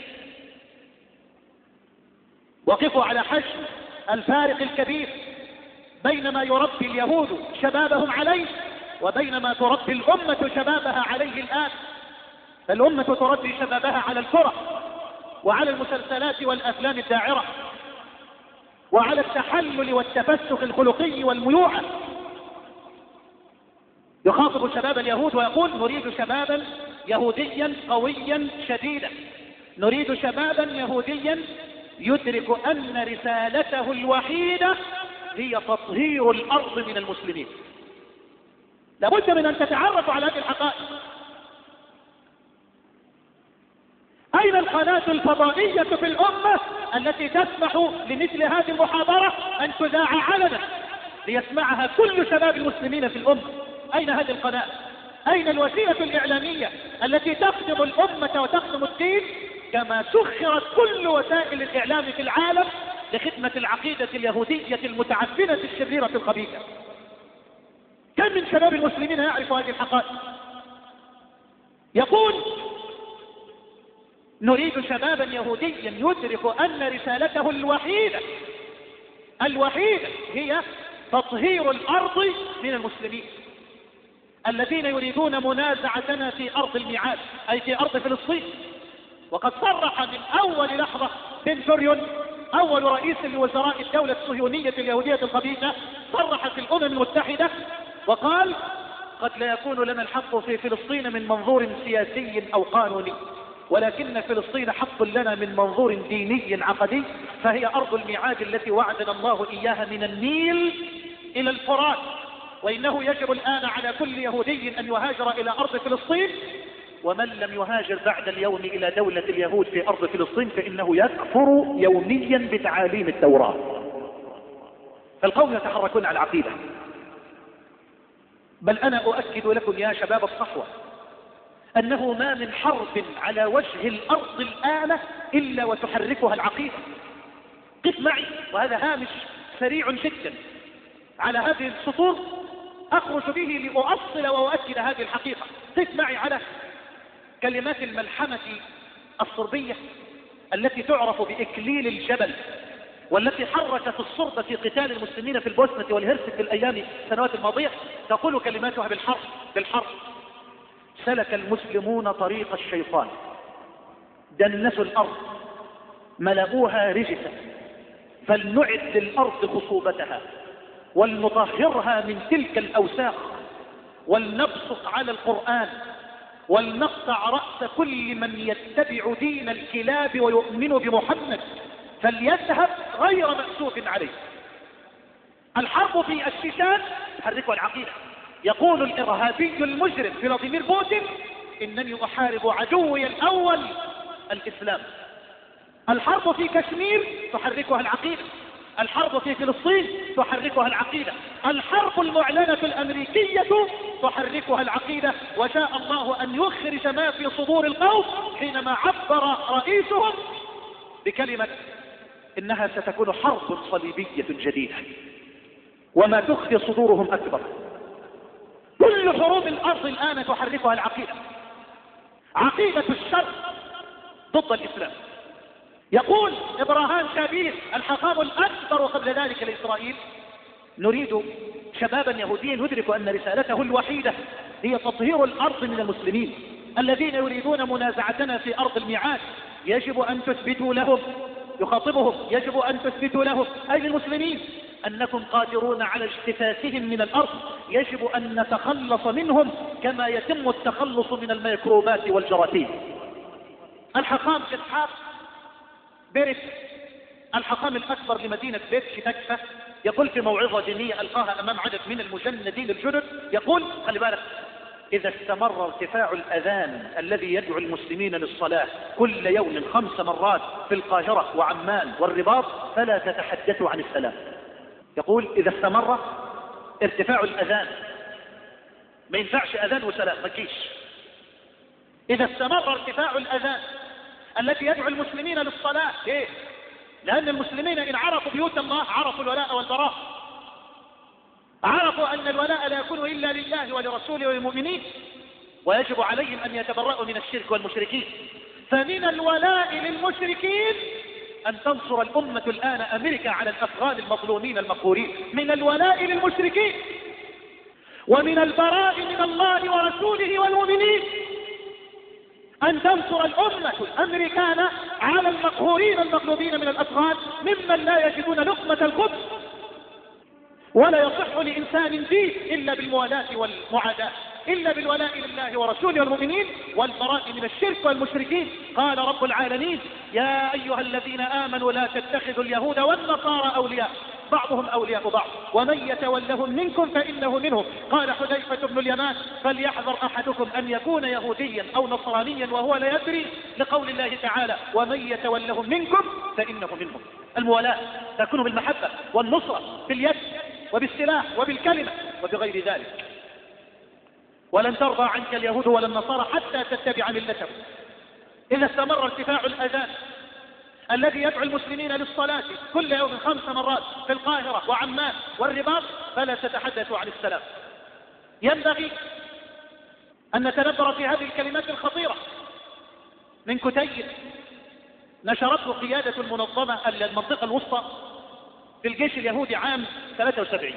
وقفوا على حجم الفارق الكبير بين ما يربي اليهود شبابهم عليه وبين ما تربي الأمة شبابها عليه الآن. الأمة تربي شبابها على الكرة وعلى المسلسلات والأفلام الداعرة وعلى التحلل والتفسخ الخلقي والميوعة. يخاطب شباب اليهود ويقول: نريد شبابا يهوديا قويا شديدا، نريد شبابا يهوديا يدرك أن رسالته الوحيدة هي تطهير الأرض من المسلمين. لابد من أن تتعرفوا على هذه الحقائق. أين القناة الفضائية في الأمة التي تسمح لمثل هذه المحاضرة أن تذاع علنا ليسمعها كل شباب المسلمين في الأمة؟ أين هذه القناة؟ أين الوسيلة الإعلامية التي تخدم الأمة وتخدم الدين كما سخرت كل وسائل الإعلام في العالم لخدمة العقيدة اليهودية المتعفنة الشريرة الخبيثة؟ كم من شباب المسلمين يعرف هذه الحقائق؟ يقول: نريد شبابا يهوديا يدرك أن رسالته الوحيدة الوحيدة هي تطهير الأرض من المسلمين الذين يريدون منازعتنا في أرض الميعاد، أي في أرض فلسطين. وقد صرح من أول لحظة بن غوريون أول رئيس لوزراء الدولة الصهيونية اليهودية الخبيثة، صرح في الأمم المتحدة وقال: قد لا يكون لنا الحق في فلسطين من منظور سياسي أو قانوني، ولكن فلسطين حق لنا من منظور ديني عقدي، فهي أرض الميعاد التي وعدنا الله إياها من النيل إلى الفرات، وإنه يجب الآن على كل يهودي أن يهاجر إلى أرض فلسطين، ومن لم يهاجر بعد اليوم إلى دولة اليهود في أرض فلسطين فإنه يكفر يوميا بتعاليم التوراة. فالقوم يتحركون على العقيدة. بل أنا أؤكد لكم يا شباب الصحوة أنه ما من حرب على وجه الأرض الآن إلا وتحركها العقيدة. قف معي، وهذا هامش سريع جدا على هذه السطور أخرج به لأؤصل وأؤكد هذه الحقيقة. قف معي على كلمات الملحمة الصربية التي تعرف بإكليل الجبل، والتي حركت الصرب في قتال المسلمين في البوسنة والهرسك في الأيام السنوات الماضية. تقول كلماتها بالحرف بالحرف: سلك المسلمون طريق الشيطان، دنسوا الأرض، ملأوها رجسا، فلنعد للأرض خصوبتها ولنطهرها من تلك الأوساخ، ولنبصق على القرآن، ولنقطع رأس كل من يتبع دين الكلاب ويؤمن بمحمد، فليذهب غير مأسوف عليه. الحرب في الشيشان تحركها العقيدة. يقول الإرهابي المجرم فلاديمير بوتين: إنني أحارب عدوي الأول الإسلام. الحرب في كشمير تحركها العقيدة. الحرب في فلسطين تحركها العقيدة. الحرب المعلنة الأمريكية تحركها العقيدة. وشاء الله أن يخرج ما في صدور القوم حينما عبر رئيسهم بكلمة إنها ستكون حرب صليبية جديدة، وما تخفي صدورهم أكبر. كل حروب الأرض الآن تحركها العقيدة، عقيدة الشر ضد الإسلام. يقول إبراهام شابير الحقام الأكبر قبل ذلك لإسرائيل: نريد شبابا يهوديا يدرك أن رسالته الوحيدة هي تطهير الأرض من المسلمين الذين يريدون منازعتنا في أرض الميعاد. يجب أن تثبتوا لهم، يخاطبهم، يجب أن تثبتوا لهم أي المسلمين أنكم قادرون على اجتثاثهم من الأرض. يجب أن نتخلص منهم كما يتم التخلص من الميكروبات والجراثيم. الحقام إسحاق بيرت الحاخام الأكبر لمدينة بيت شتكفة يقول في موعظة دينية ألقاها أمام عدد من المجندين الجدد، يقول خلي بالك: إذا استمر ارتفاع الأذان الذي يدعو المسلمين للصلاة كل يوم خمس مرات في القاهرة وعمان والرباط فلا تتحدثوا عن السلام. يقول إذا استمر ارتفاع الأذان، ما ينفعش أذان وسلام، ما تجيش. إذا استمر ارتفاع الأذان التي يدعو المسلمين للصلاة، ليه؟ لأن المسلمين إن عرفوا بيوت الله عرفوا الولاء والبراء، عرفوا أن الولاء لا يكون إلا لله ولرسوله وللمؤمنين، ويجب عليهم أن يتبرؤوا من الشرك والمشركين. فمن الولاء للمشركين أن تنصر الأمة الآن أمريكا على الأفغان المظلومين المقهورين، من الولاء للمشركين. ومن البراء من الله ورسوله والمؤمنين أن تنصر الأمة الأمريكان على المقهورين المغلوبين من الأفغان ممن لا يجدون لقمة الخبز. ولا يصح لإنسان دين إلا بالموالاة والمعاداة، إلا بالولاء لله ورسوله والمؤمنين والبراء من الشرك والمشركين. قال رب العالمين: يا أيها الذين آمنوا لا تتخذوا اليهود والنصارى أولياء بعضهم أولياء بعض ومن يتولهم منكم فإنه منهم. قال حذيفة بن اليمان: فليحذر أحدكم أن يكون يهوديا أو نصرانيا وهو لا يدري، لقول الله تعالى: ومن يتولهم منكم فإنه منهم. الموالاة تكون بالمحبة والنصرة باليد وبالسلاح وبالكلمة وبغير ذلك. ولن ترضى عنك اليهود ولا النصارى حتى تتبع ملتهم. إذا استمر ارتفاع الأذان الذي يدعو المسلمين للصلاة كل يوم خمس مرات في القاهرة وعمان والرباط فلا تتحدثوا عن السلام. ينبغي أن نتنبر في هذه الكلمات الخطيرة من كتيب نشرته قيادة المنظمة المنطقة الوسطى في الجيش اليهودي عام ثلاثة وسبعين،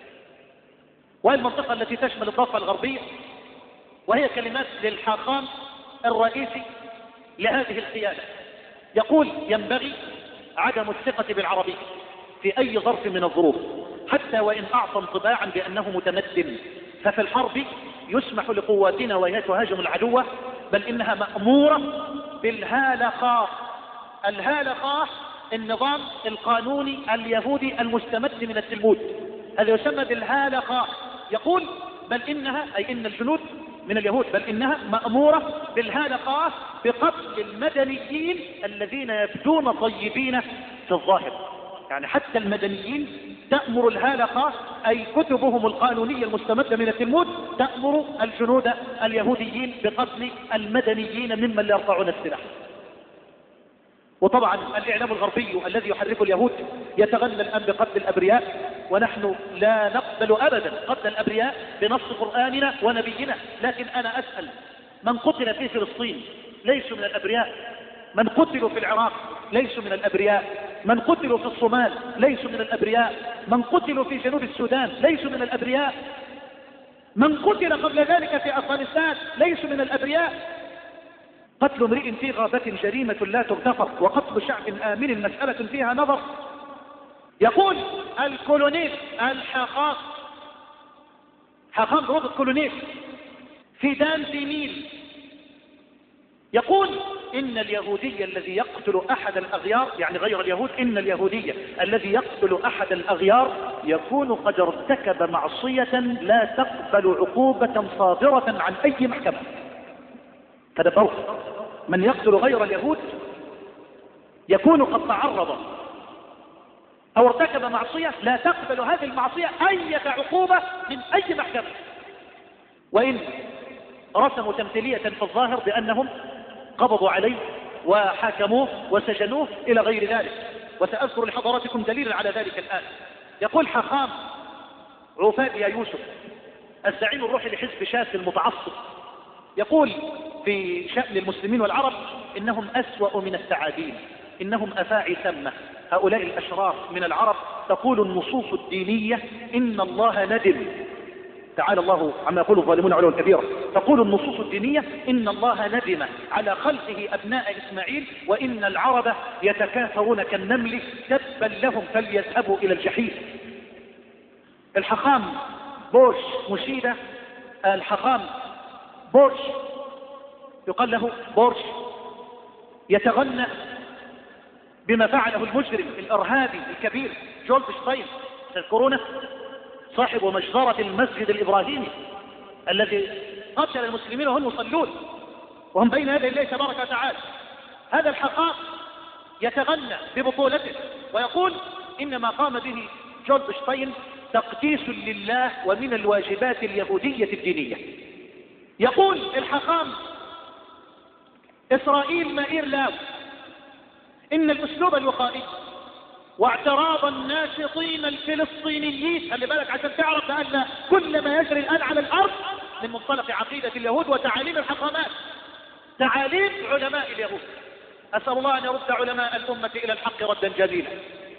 وهي المنطقة التي تشمل الضفة الغربية، وهي كلمات للحاخام الرئيسي لهذه القيادة. يقول: ينبغي عدم الثقة بالعربي في أي ظرف من الظروف، حتى وإن أعطى انطباعا بأنه متمدن، ففي الحرب يسمح لقواتنا وهي تهاجم العدو، بل إنها مأمورة بالهالقة. الهالقة النظام القانوني اليهودي المستمد من التلمود، هذا يسمى بالهالقة. يقول: بل إنها، أي إن الجنود من اليهود، بل إنها مأمورة بالهالقة بقتل المدنيين الذين يبدون طيبين في الظاهر. يعني حتى المدنيين تأمر الهالقة، أي كتبهم القانونية المستمدة من التلمود، تأمر الجنود اليهوديين بقتل المدنيين ممن لا يرفعون السلاح. وطبعا الإعلام الغربي الذي يحرك اليهود يتغنى الآن بقتل الأبرياء، ونحن لا نقبل أبدا قتل الأبرياء بنص قرآننا ونبينا. لكن أنا أسأل: من قتل في فلسطين ليسوا من الأبرياء؟ من قتلوا في العراق ليسوا من الأبرياء؟ من قتلوا في الصومال ليسوا من الأبرياء؟ من قتلوا في جنوب السودان ليسوا من الأبرياء؟ من قتل قبل ذلك في أفغانستان ليسوا من الأبرياء؟ قتل امرئ في غابة جريمة لا تغتفر، وقتل شعب آمن مسألة فيها نظر. يقول الكولونيل الحاخام، حاخام روبرت كولونيل في دان دينيل، يقول: إن اليهودي الذي يقتل أحد الأغيار، يعني غير اليهود، إن اليهودي الذي يقتل أحد الأغيار يكون قد ارتكب معصية لا تقبل عقوبة صادرة عن أي محكمة. تدبروا، من يقتل غير اليهود يكون قد تعرض أو ارتكب معصية لا تقبل هذه المعصية أي عقوبة من أي محكمة، وإن رسموا تمثيلية في الظاهر بأنهم قبضوا عليه وحاكموه وسجنوه إلى غير ذلك، وسأذكر لحضراتكم دليلا على ذلك الآن. يقول حاخام عفادي يوسف الزعيم الروحي لحزب شاس المتعصب، يقول في شأن المسلمين والعرب: إنهم أسوأ من الثعابين، إنهم أفاعي سمة. هؤلاء الأشرار من العرب تقول النصوص الدينية: إن الله ندم، تعالى الله عما يقول الظالمون علوا كبيرا. تقول النصوص الدينية: إن الله ندم على خلقه أبناء إسماعيل، وإن العرب يتكاثرون كالنمل، تبا لهم فليذهبوا إلى الجحيم. الحاخام بوش مشيدة، الحاخام بورش يقال له بورش، يتغنى بما فعله المجرم الإرهابي الكبير جولدشتاين، تذكرونه؟ صاحب مجزرة المسجد الإبراهيمي الذي قتل المسلمين وهم يصلون وهم بين يدي الله تبارك وتعالى. هذا الحقاق يتغنى ببطولته ويقول إن ما قام به جولدشتاين تقديس لله ومن الواجبات اليهودية الدينية. يقول الحقام إسرائيل مائير لاو إن الأسلوب الوقائي واعتراض الناشطين الفلسطينيين، خلي بالك عشان تعرف بأن كل ما يجري الآن على الأرض من منطلق عقيدة اليهود وتعاليم الحقامات، تعاليم علماء اليهود. أسأل الله أن يرد علماء الأمة إلى الحق ردا جميلا.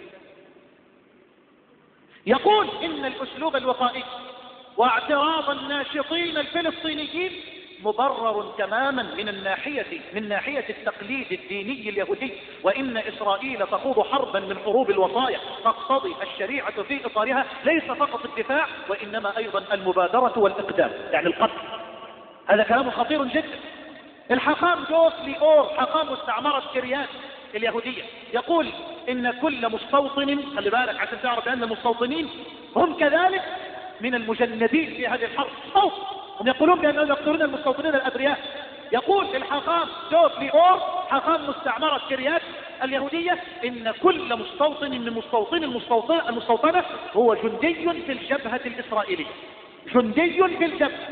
يقول إن الأسلوب الوقائي واعتراض الناشطين الفلسطينيين مبرر تماما من الناحية من ناحية التقليد الديني اليهودي، وإن إسرائيل تخوض حربا من حروب الوصايا تقتضي الشريعة في إطارها ليس فقط الدفاع وإنما أيضا المبادرة والإقدام، يعني القتل. هذا كلام خطير جدا. الحقام دوف ليور حقام مستعمرة كريات اليهودية يقول إن كل مستوطن، خلي بالك عشان تعرف أن المستوطنين هم كذلك من المجندين في هذه الحرب، صوت هم يقولون بأنهم يقتلون المستوطنين الأبرياء. يقول الحقام دوف ليور حقام مستعمرة كريات اليهودية إن كل مستوطن من مستوطن المستوطنة, المستوطنة هو جندي في الجبهة الإسرائيلية، جندي في الجبهة.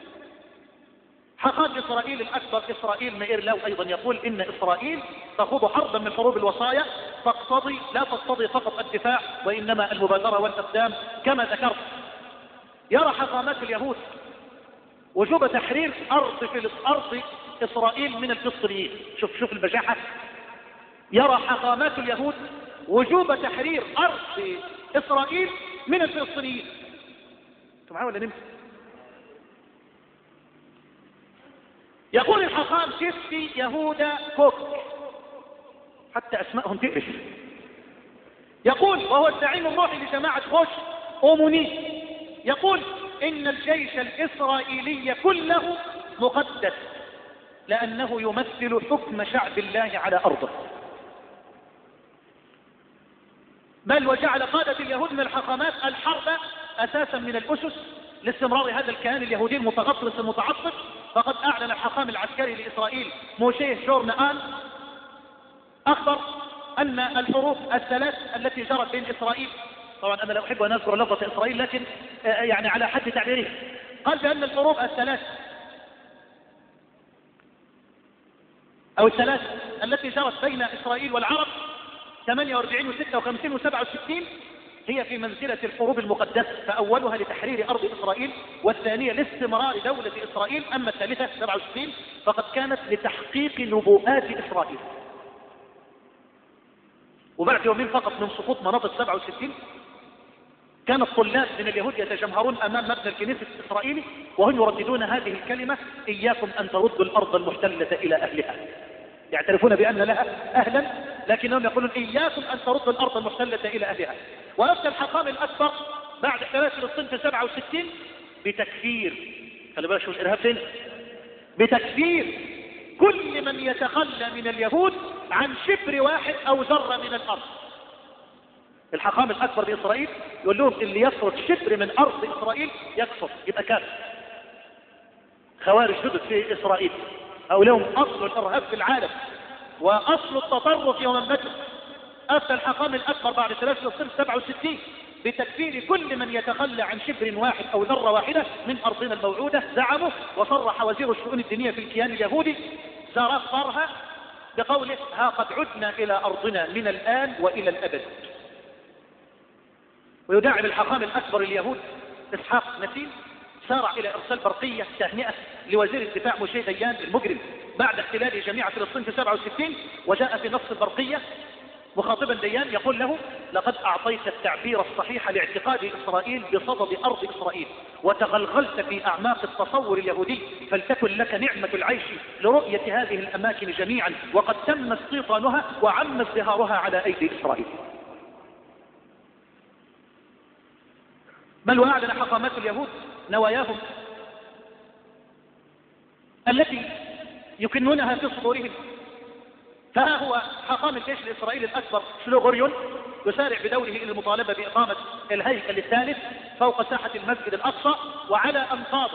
حقام إسرائيل الأكبر إسرائيل مائير لاو أيضا يقول إن إسرائيل تخوض حربا من حروب الوصايا تقتضي لا تقتضي فقط الدفاع وإنما المبادرة والإقدام كما ذكرت. يرى حقامات اليهود وجوب تحرير أرض في أرض إسرائيل من الفلسطينيين. شوف شوف البجاحة. يرى حقامات اليهود وجوب تحرير أرض إسرائيل من الفلسطينيين. انتوا معايا ولا نمت؟ يقول الحقام كيفي يهودا كوك، حتى أسمائهم تقرف. يقول وهو الزعيم الروحي لجماعة غوش أوموني، يقول إن الجيش الإسرائيلي كله مقدس لأنه يمثل حكم شعب الله على أرضه. بل وجعل قادة اليهود من الحقامات الحرب أساسا من الأسس لاستمرار هذا الكيان اليهودي المتغطرس المتعصب. فقد أعلن الحقام العسكري لإسرائيل موشيه جورنان أخبر أن الحروب الثلاث التي جرت بين إسرائيل، طبعا أنا لا أحب أن أذكر لفظة إسرائيل لكن يعني على حد تعبيره، قال بأن الحروب الثلاث أو الثلاث التي جرت بين إسرائيل والعرب ثمانية وأربعين وستة وخمسين وسبعة وستين هي في منزلة الحروب المقدسة، فأولها لتحرير أرض إسرائيل والثانية لاستمرار دولة إسرائيل، أما الثالثة سبعة وستين فقد كانت لتحقيق نبوءات إسرائيل. وبعد يومين فقط من سقوط مناطق سبعة وستين كان الطلاب من اليهود يتجمهرون أمام مبنى الكنيسة الإسرائيلي وهم يرددون هذه الكلمة: إياكم أن تردوا الأرض المحتلة إلى أهلها. يعترفون بأن لها أهلا لكنهم يقولون إياكم أن تردوا الأرض المحتلة إلى أهلها. وأفتى الحقام الأكبر بعد احتلال فلسطين في سبعة وستين بتكفير، خلي بالك شو الإرهاب فين، بتكفير كل من يتخلى من اليهود عن شبر واحد أو ذرة من الأرض. الحقام الأكبر بإسرائيل يقول لهم اللي يفرض شبر من أرض إسرائيل يكفر، يبقى كافر. خوارج جدد في إسرائيل أو لهم أصل الإرهاب في العالم وأصل التطرف ومنبته. أفتى الحقام الأكبر بعد احتلال فلسطين سبعة وستين بتكفير كل من يتخلى عن شبر واحد أو ذرة واحدة من أرضنا الموعودة، زعموا. وصرح وزير الشؤون الدينية في الكيان اليهودي زراف فرها بقوله: ها قد عدنا إلى أرضنا من الآن وإلى الأبد. ويداعب الحقام الأكبر اليهود إسحاق نسيل سارع إلى إرسال برقية تهنئة لوزير الدفاع موشي ديان المجرم بعد احتلال جميع فلسطين في سبعة وستين، وجاء في نص البرقية مخاطبا ديان يقول له: لقد أعطيت التعبير الصحيح لاعتقاد إسرائيل بصدد أرض إسرائيل وتغلغلت في أعماق التصور اليهودي، فلتكن لك نعمة العيش لرؤية هذه الأماكن جميعا وقد تم استيطانها وعم ازدهارها على أيدي إسرائيل. بل وأعلن حقامات اليهود نواياهم التي يكنونها في صدورهم فها هو حاكم الجيش الإسرائيلي الأكبر شلوغوريون يسارع بدوره إلى المطالبة بإقامة الهيكل الثالث فوق ساحة المسجد الأقصى وعلى أنقاضه.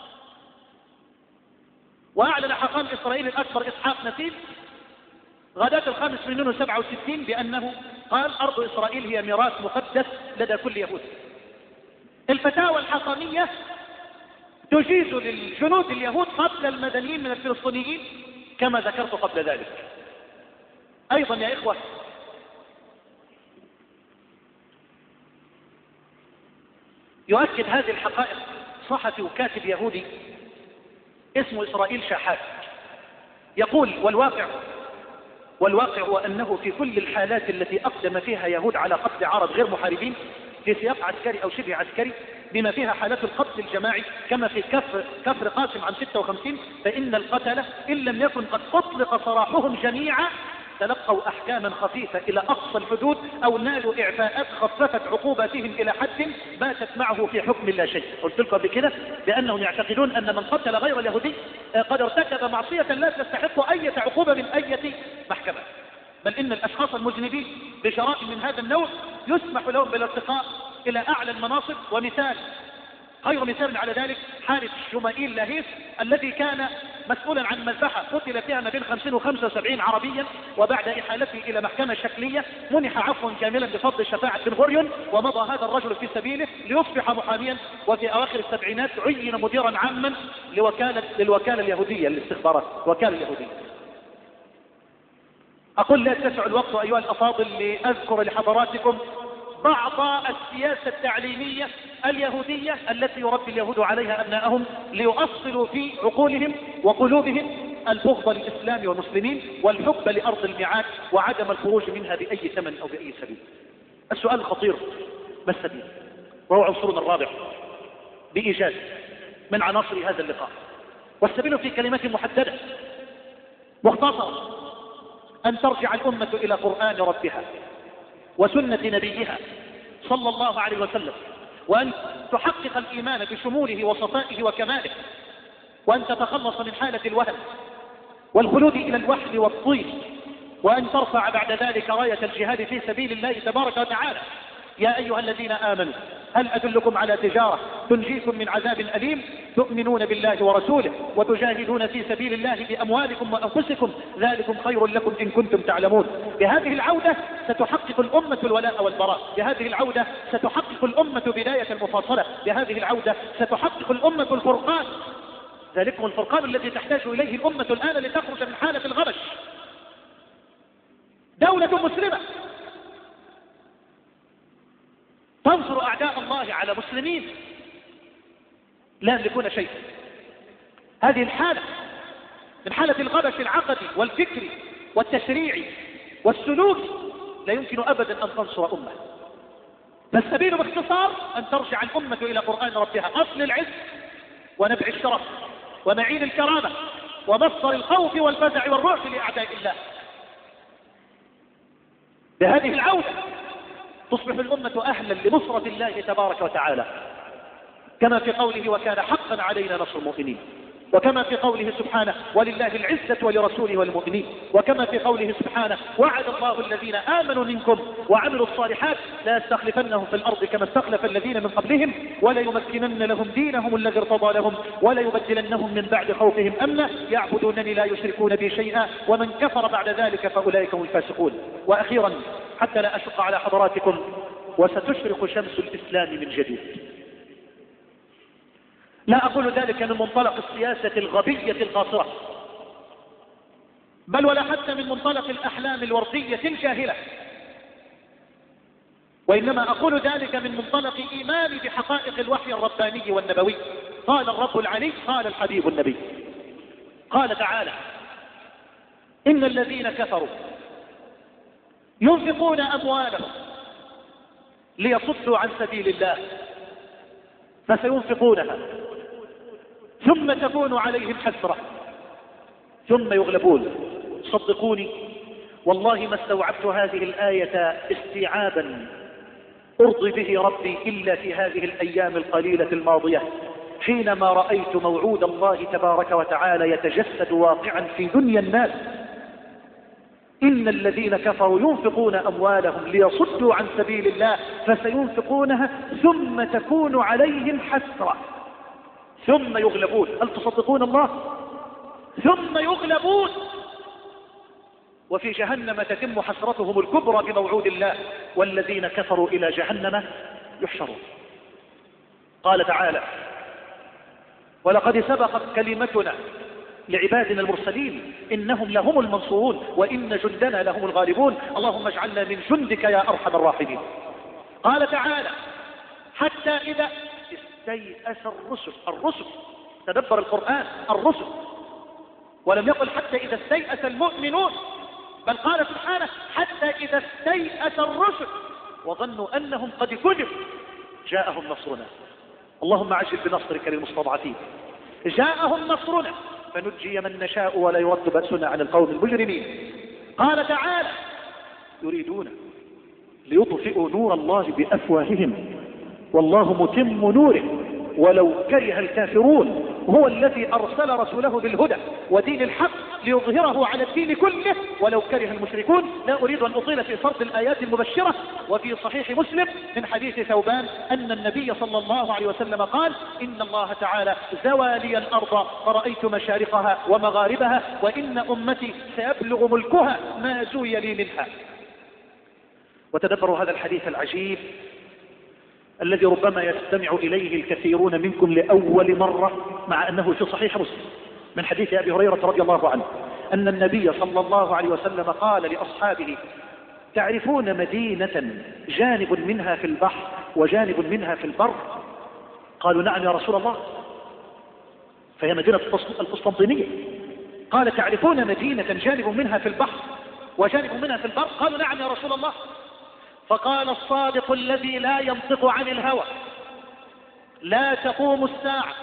وأعلن حاكم إسرائيل الأكبر إسحاق نسيب غداة الخامس من يونيو سبعة وستين بأنه قال أرض إسرائيل هي ميراث مقدس لدى كل يهودي. الفتاوى الحاكمية تجيز للجنود اليهود قتل المدنيين من الفلسطينيين كما ذكرت قبل ذلك. أيضا يا إخوة، يؤكد هذه الحقائق صحفي وكاتب يهودي اسمه إسرائيل شاحات، يقول والواقع والواقع هو أنه في كل الحالات التي أقدم فيها يهود على قتل عرب غير محاربين في سياق عسكري أو شبه عسكري بما فيها حالات القتل الجماعي كما في كفر, كفر قاسم عن ستة وخمسين، فإن القتلة إن لم يكن قد أطلق سراحهم جميعا تلقوا أحكاما خفيفة إلى أقصى الحدود أو نالوا إعفاءات خففت عقوباتهم إلى حد باتت معه في حكم لا شيء. قلت لكم بكده بأنهم يعتقدون أن من قتل غير اليهودي قد ارتكب معصية لا تستحق أي عقوبة من أي محكمة، بل إن الأشخاص المذنبين بجرائم من هذا النوع يسمح لهم بالارتقاء إلى أعلى المناصب. ومثال غير مثال على ذلك حارث شمائيل لاهيس الذي كان مسؤولا عن مذبحة قتل فيها ما بين خمسين وخمسة وسبعين عربيا، وبعد إحالته إلى محكمة شكلية منح عفوا كاملا بفضل شفاعة بن غوريون، ومضى هذا الرجل في سبيله ليصبح محاميا، وفي أواخر السبعينات عين مديرا عاما لوكالة للوكالة اليهودية للاستخبارات، وكالة اليهودية. أقول لا يتسع الوقت أيها الأفاضل لأذكر لحضراتكم بعض السياسة التعليمية اليهودية التي يربي اليهود عليها أبنائهم ليؤصلوا في عقولهم وقلوبهم البغض للإسلام والمسلمين والحب لأرض الميعاد وعدم الخروج منها بأي ثمن أو بأي سبيل. السؤال الخطير ما السبيل؟ وهو عنصرنا الرابع بإيجاز من عناصر هذا اللقاء. والسبيل في كلمات محددة مختصرة أن ترجع الأمة إلى قرآن ربها وسنة نبيها صلى الله عليه وسلم، وأن تحقق الإيمان بشموله وصفائه وكماله، وأن تتخلص من حالة الوهن والخلود إلى الوحل والطين، وأن ترفع بعد ذلك راية الجهاد في سبيل الله تبارك وتعالى. يا أيها الذين آمنوا هل أدلكم على تجارة تنجيكم من عذاب أليم تؤمنون بالله ورسوله وتجاهدون في سبيل الله بأموالكم وأنفسكم ذلكم خير لكم إن كنتم تعلمون. بهذه العودة ستحقق الأمة الولاء والبراء، بهذه العودة ستحقق الأمة بداية المفاصلة، بهذه العودة ستحقق الأمة الفرقان، ذلكم الفرقان الذي تحتاج إليه الأمة الآن لتخرج من حالة الغبش. دولة مسلمة تنصر أعداء الله على مسلمين لا يملكون شيء. هذه الحالة من حالة الغبش العقدي والفكري والتشريعي والسلوكي لا يمكن أبدا أن تنصر أمة. فالسبيل باختصار أن ترجع الأمة إلى قرآن ربها، أصل العز ونبع الشرف ومعين الكرامة ومصدر الخوف والفزع والرعب لأعداء الله. بهذه العودة تصبح الأمة أهلا لنصرة الله تبارك وتعالى، كما في قوله وكان حقا علينا نصر المؤمنين، وكما في قوله سبحانه ولله العزة ولرسوله والمؤمنين، وكما في قوله سبحانه وعد الله الذين آمنوا منكم وعملوا الصالحات لا يستخلفنهم في الأرض كما استخلف الذين من قبلهم ولا يمكنن لهم دينهم الذي ارتضى لهم ولا يبدلنهم من بعد خوفهم أمنا يعبدونني لا يشركون بي شيئا ومن كفر بعد ذلك فأولئك هم الفاسقون. وأخيرا حتى لا أشق على حضراتكم، وستشرق شمس الإسلام من جديد. لا أقول ذلك من منطلق السياسة الغبية القاصرة، بل ولا حتى من منطلق الأحلام الوردية الجاهلة، وإنما أقول ذلك من منطلق إيماني بحقائق الوحي الرباني والنبوي. قال الرب العلي قال الحبيب النبي، قال تعالى إن الذين كفروا ينفقون أموالهم ليصدوا عن سبيل الله فسينفقونها ثم تكون عليهم حسرة ثم يغلبون. صدقوني والله ما استوعبت هذه الآية استيعابا أرضي به ربي إلا في هذه الأيام القليلة الماضية، حينما رأيت موعود الله تبارك وتعالى يتجسد واقعا في دنيا الناس. إن الذين كفروا ينفقون أموالهم ليصدوا عن سبيل الله فسينفقونها ثم تكون عليهم حسرة ثم يغلبون. هل تصدقون الله؟ ثم يغلبون وفي جهنم تتم حسرتهم الكبرى بموعود الله والذين كفروا إلى جهنم يحشرون. قال تعالى: ولقد سبقت كلمتنا لعبادنا المرسلين إنهم لهم المنصورون وإن جندنا لهم الغالبون اللهم اجعلنا من جندك يا أرحم الراحمين. قال تعالى: حتى إذا استيأس الرسل الرسل تدبر القرآن الرسل، ولم يقل حتى إذا استيأس المؤمنون، بل قال سبحانه: حتى إذا استيأس الرسل وظنوا أنهم قد كذبوا جاءهم نصرنا. اللهم عجل بنصرك للمستضعفين. جاءهم نصرنا فنجي من نشاء ولا يرد بأسنا عن القوم المجرمين. قال تعالى: يريدون ليطفئوا نور الله بأفواههم والله متم نوره ولو كره الكافرون هو الذي أرسل رسوله بالهدى ودين الحق ليظهره على الدين كله ولو كره المشركون. لا أريد أن أطيل في فرد الآيات المبشرة. وفي صحيح مسلم من حديث ثوبان أن النبي صلى الله عليه وسلم قال: إن الله تعالى زوى لي الأرض فرأيت مشارقها ومغاربها وإن أمتي سيبلغ ملكها ما زوي لي منها. وتدبروا هذا الحديث العجيب الذي ربما يستمع إليه الكثيرون منكم لأول مرة مع أنه في صحيح مسلم من حديث أبي هريرة رضي الله عنه أن النبي صلى الله عليه وسلم قال لأصحابه: تعرفون مدينة جانب منها في البحر وجانب منها في البر؟ قالوا: نعم يا رسول الله. فهي مدينة القسطنطينية. قال: تعرفون مدينة جانب منها في البحر وجانب منها في البر؟ قالوا: نعم يا رسول الله. فقال الصادق الذي لا ينطق عن الهوى: لا تقوم الساعة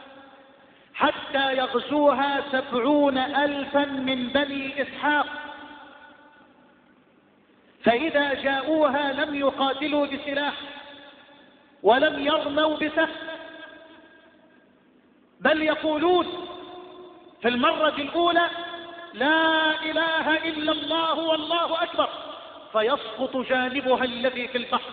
حتى يغزوها سبعون ألفا من بني إسحاق، فإذا جاءوها لم يقاتلوا بسلاح ولم يرموا بسهم، بل يقولون في المرة الأولى: لا إله إلا الله والله أكبر، فيسقط جانبها الذي في البحر.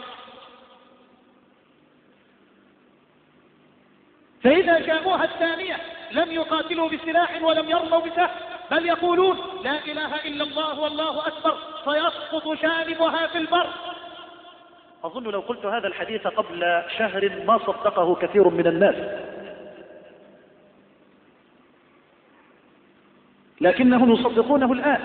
فإذا جاءوها الثانية لم يقاتلوا بسلاح ولم يرموا بسهم، بل يقولون: لا إله إلا الله والله أكبر، فيسقط جانبها في البر. أظن لو قلت هذا الحديث قبل شهر ما صدقه كثير من الناس، لكنهم يصدقونه الآن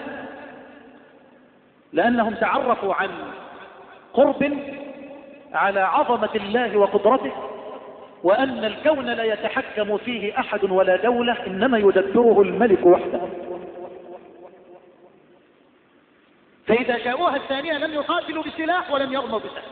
لأنهم تعرفوا عن قرب على عظمة الله وقدرته، وأن الكون لا يتحكم فيه أحد ولا دولة، إنما يدبره الملك وحده. فإذا جاءوها الثانية لم يقاتلوا بسلاح ولم يرموا بسهم،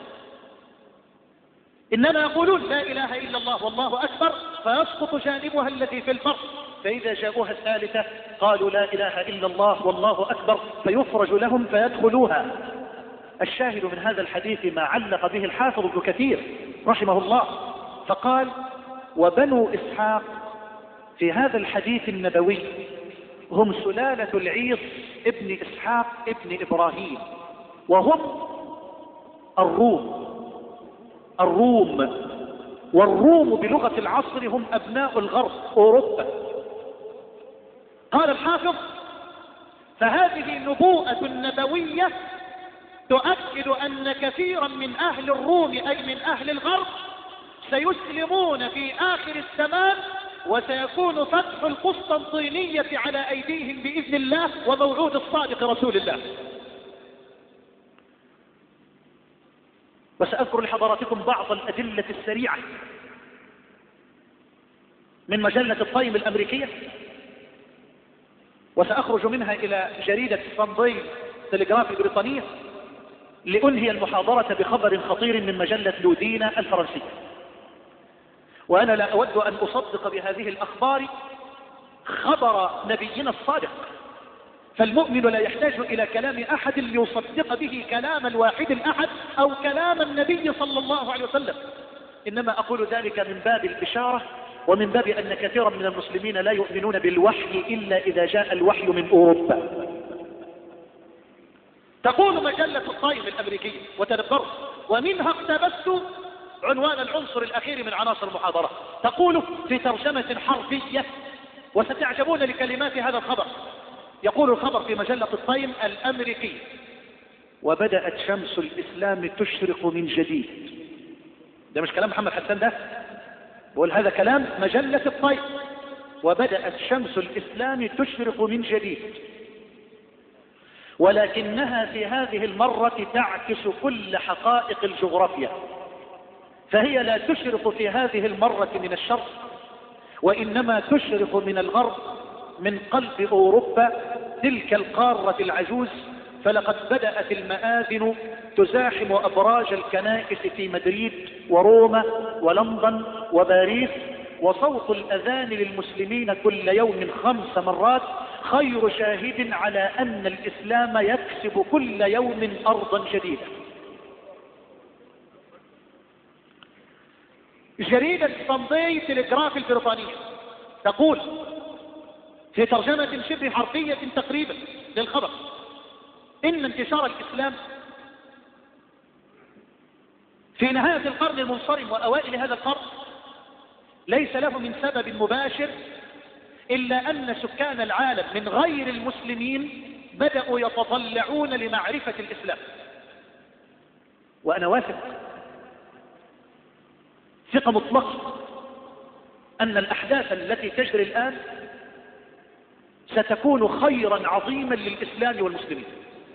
إنما يقولون: لا إله إلا الله والله أكبر، فيسقط جانبها الذي في البر. فإذا جاءوها الثالثة قالوا: لا إله إلا الله والله أكبر، فيفرج لهم فيدخلوها. الشاهد من هذا الحديث ما علق به الحافظ ابن كثير رحمه الله، فقال: وبنو إسحاق في هذا الحديث النبوي هم سلالة العيص ابن إسحاق ابن إبراهيم، وهم الروم. الروم والروم بلغة العصر هم أبناء الغرب أوروبا. قال الحافظ: فهذه نبوءة نبوية تؤكد أن كثيرا من أهل الروم أي من أهل الغرب سيسلمون في آخر الزمان، وسيكون فتح القسطنطينية على أيديهم بإذن الله وموعود الصادق رسول الله. وسأذكر لحضراتكم بعض الأدلة السريعة من مجلة التايم الأمريكية، وسأخرج منها إلى جريدة ساندي تلغراف البريطانية لأنهي المحاضرة بخبر خطير من مجلة لودينا الفرنسية. وأنا لا أود أن أصدق بهذه الأخبار خبر نبينا الصادق، فالمؤمن لا يحتاج إلى كلام أحد ليصدق به كلام الواحد الأحد أو كلام النبي صلى الله عليه وسلم، إنما أقول ذلك من باب البشارة ومن باب أن كثيرا من المسلمين لا يؤمنون بالوحي إلا إذا جاء الوحي من أوروبا. تقول مجلة التايم الأمريكية، وتدبروا، ومنها اقتبست عنوان العنصر الأخير من عناصر المحاضرة، تقول في ترجمة حرفية، وستعجبون لكلمات هذا الخبر. يقول الخبر في مجلة التايم الأمريكية: وبدأت شمس الإسلام تشرق من جديد. ده مش كلام محمد حسان، ده بقول هذا كلام مجلة التايم. وبدأت شمس الإسلام تشرق من جديد، ولكنها في هذه المرة تعكس كل حقائق الجغرافيا، فهي لا تشرق في هذه المرة من الشرق، وإنما تشرق من الغرب، من قلب أوروبا، تلك القارة العجوز. فلقد بدأت المآذن تزاحم أبراج الكنائس في مدريد وروما ولندن وباريس، وصوت الأذان للمسلمين كل يوم خمس مرات خير شاهد على أن الإسلام يكسب كل يوم أرضا جديدة. جريدة سانداي تلغراف البريطانية تقول في ترجمة شبه حرفية تقريبا للخبر إن انتشار الإسلام في نهاية القرن المنصرم وأوائل هذا القرن ليس له من سبب مباشر إلا أن سكان العالم من غير المسلمين بدأوا يتطلعون لمعرفة الإسلام. وأنا واثق ثقة مطلقة أن الأحداث التي تجري الآن ستكون خيرا عظيما للإسلام والمسلمين.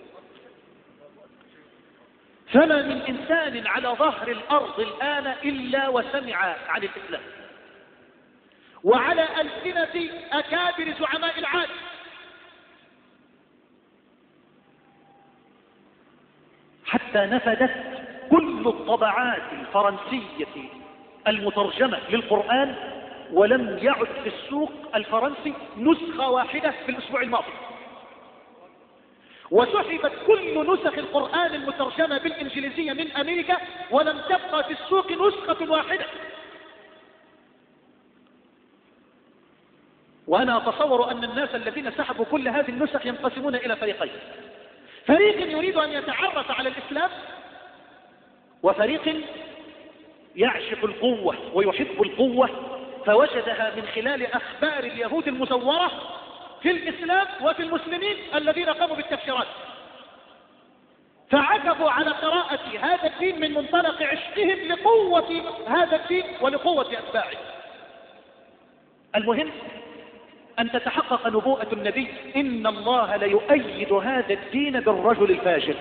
فما من إنسان على ظهر الأرض الآن إلا وسمع عن الإسلام، وعلى ألسنة أكابر زعماء العالم. حتى نفدت كل الطبعات الفرنسية المترجمة للقرآن، ولم يعد في السوق الفرنسي نسخة واحدة في الأسبوع الماضي، وسحبت كل نسخ القرآن المترجمة بالإنجليزية من أمريكا، ولم تبقى في السوق نسخة واحدة. وأنا أتصور أن الناس الذين سحبوا كل هذه النسخ ينقسمون إلى فريقين: فريق يريد أن يتعرف على الإسلام، وفريق يعشق القوة ويحب القوة، فوجدها من خلال أخبار اليهود المزورة في الإسلام وفي المسلمين الذين قاموا بالتفسيرات، فعكفوا على قراءة هذا الدين من منطلق عشقهم لقوة هذا الدين ولقوة أتباعه. المهم أن تتحقق نبوءة النبي: إن الله ليؤيد هذا الدين بالرجل الفاجر.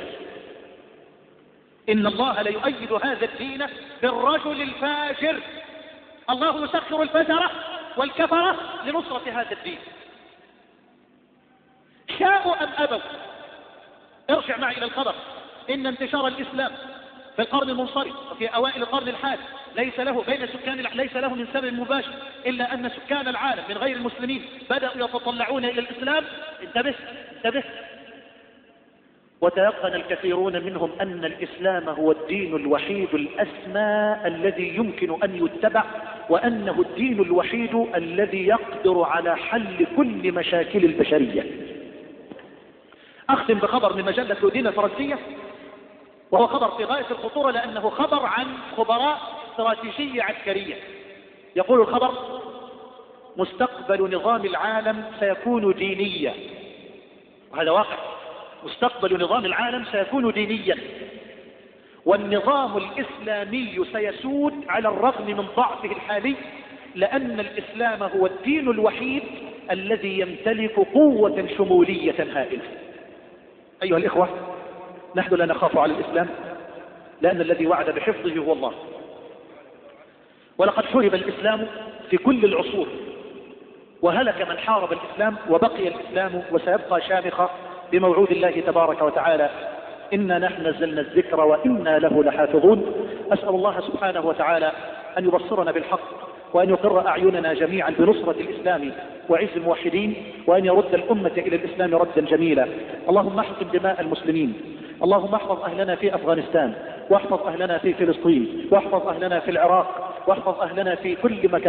إن الله ليؤيد هذا الدين بالرجل الفاجر. الله يسخر الفجرة والكفرة لنصرة هذا الدين، شاءوا أم أبوا. ارجع معي إلى الخبر: إن انتشار الإسلام في القرن المنصرم وفي أوائل القرن الحالي ليس له بين سكان ليس له من سبب مباشر إلا أن سكان العالم من غير المسلمين بدأوا يتطلعون إلى الإسلام. انتبه انتبه. وتيقن الكثيرون منهم أن الإسلام هو الدين الوحيد الأسمى الذي يمكن أن يتبع، وأنه الدين الوحيد الذي يقدر على حل كل مشاكل البشرية. أختم بخبر من مجلة لودين الفرنسية، وهو خبر في غاية الخطورة لأنه خبر عن خبراء استراتيجية عسكرية. يقول الخبر: مستقبل نظام العالم سيكون دينيا. وهذا واقع، مستقبل نظام العالم سيكون دينيا، والنظام الإسلامي سيسود على الرغم من ضعفه الحالي، لأن الإسلام هو الدين الوحيد الذي يمتلك قوة شمولية هائلة. أيها الإخوة، نحن لا نخاف على الإسلام، لأن الذي وعد بحفظه هو الله. ولقد حارب الإسلام في كل العصور، وهلك من حارب الإسلام، وبقي الإسلام وسيبقى شامخا بموعود الله تبارك وتعالى: إنا نحن نزلنا الذكر وإنا له لحافظون. أسأل الله سبحانه وتعالى أن يبصرنا بالحق، وأن يقر أعيننا جميعا بنصرة الإسلام وعز الموحدين، وأن يرد الأمة إلى الإسلام ردا جميلا. اللهم احقن دماء المسلمين، اللهم احفظ أهلنا في أفغانستان، واحفظ أهلنا في فلسطين، واحفظ أهلنا في العراق، واحفظ أهلنا في كل مكان.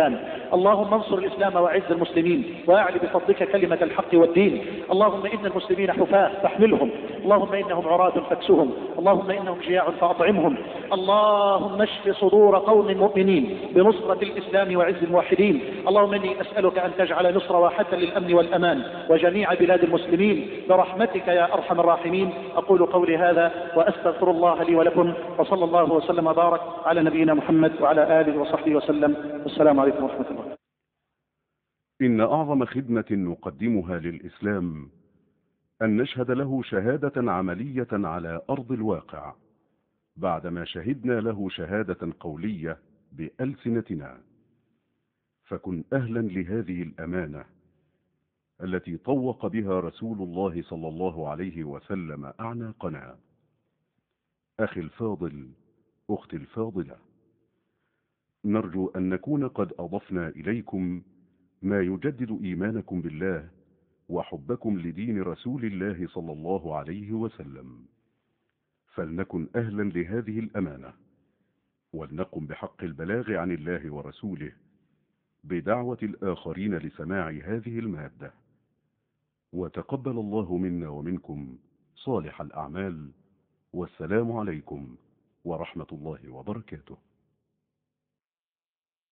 اللهم انصر الإسلام وأعز المسلمين وأعل بفضلك كلمة الحق والدين. اللهم إن المسلمين حفاة فاحملهم، اللهم إنهم عراة فاكسهم، اللهم إنهم جياع فأطعمهم. اللهم اشف صدور قوم مؤمنين بنصرة الإسلام وعز الموحدين. اللهم إني أسألك أن تجعل نصر واحدة للأمن والأمان وجميع بلاد المسلمين برحمتك يا أرحم الراحمين. أقول قولي هذا وأستغفر الله لي ولكم، وصلى الله وسلم وبارك على نبينا محمد وعلى آله وصحبه وسلم. والسلام عليكم ورحمة الله. إن أعظم خدمة نقدمها للإسلام أن نشهد له شهادة عملية على أرض الواقع بعدما شهدنا له شهادة قولية بألسنتنا. فكن أهلا لهذه الأمانة التي طوق بها رسول الله صلى الله عليه وسلم أعناقنا. أخي الفاضل، أختي الفاضلة، نرجو أن نكون قد أضفنا إليكم ما يجدد إيمانكم بالله وحبكم لدين رسول الله صلى الله عليه وسلم. فلنكن أهلا لهذه الأمانة، ولنقم بحق البلاغ عن الله ورسوله بدعوة الآخرين لسماع هذه المادة. وتقبل الله منا ومنكم صالح الأعمال، والسلام عليكم ورحمة الله وبركاته.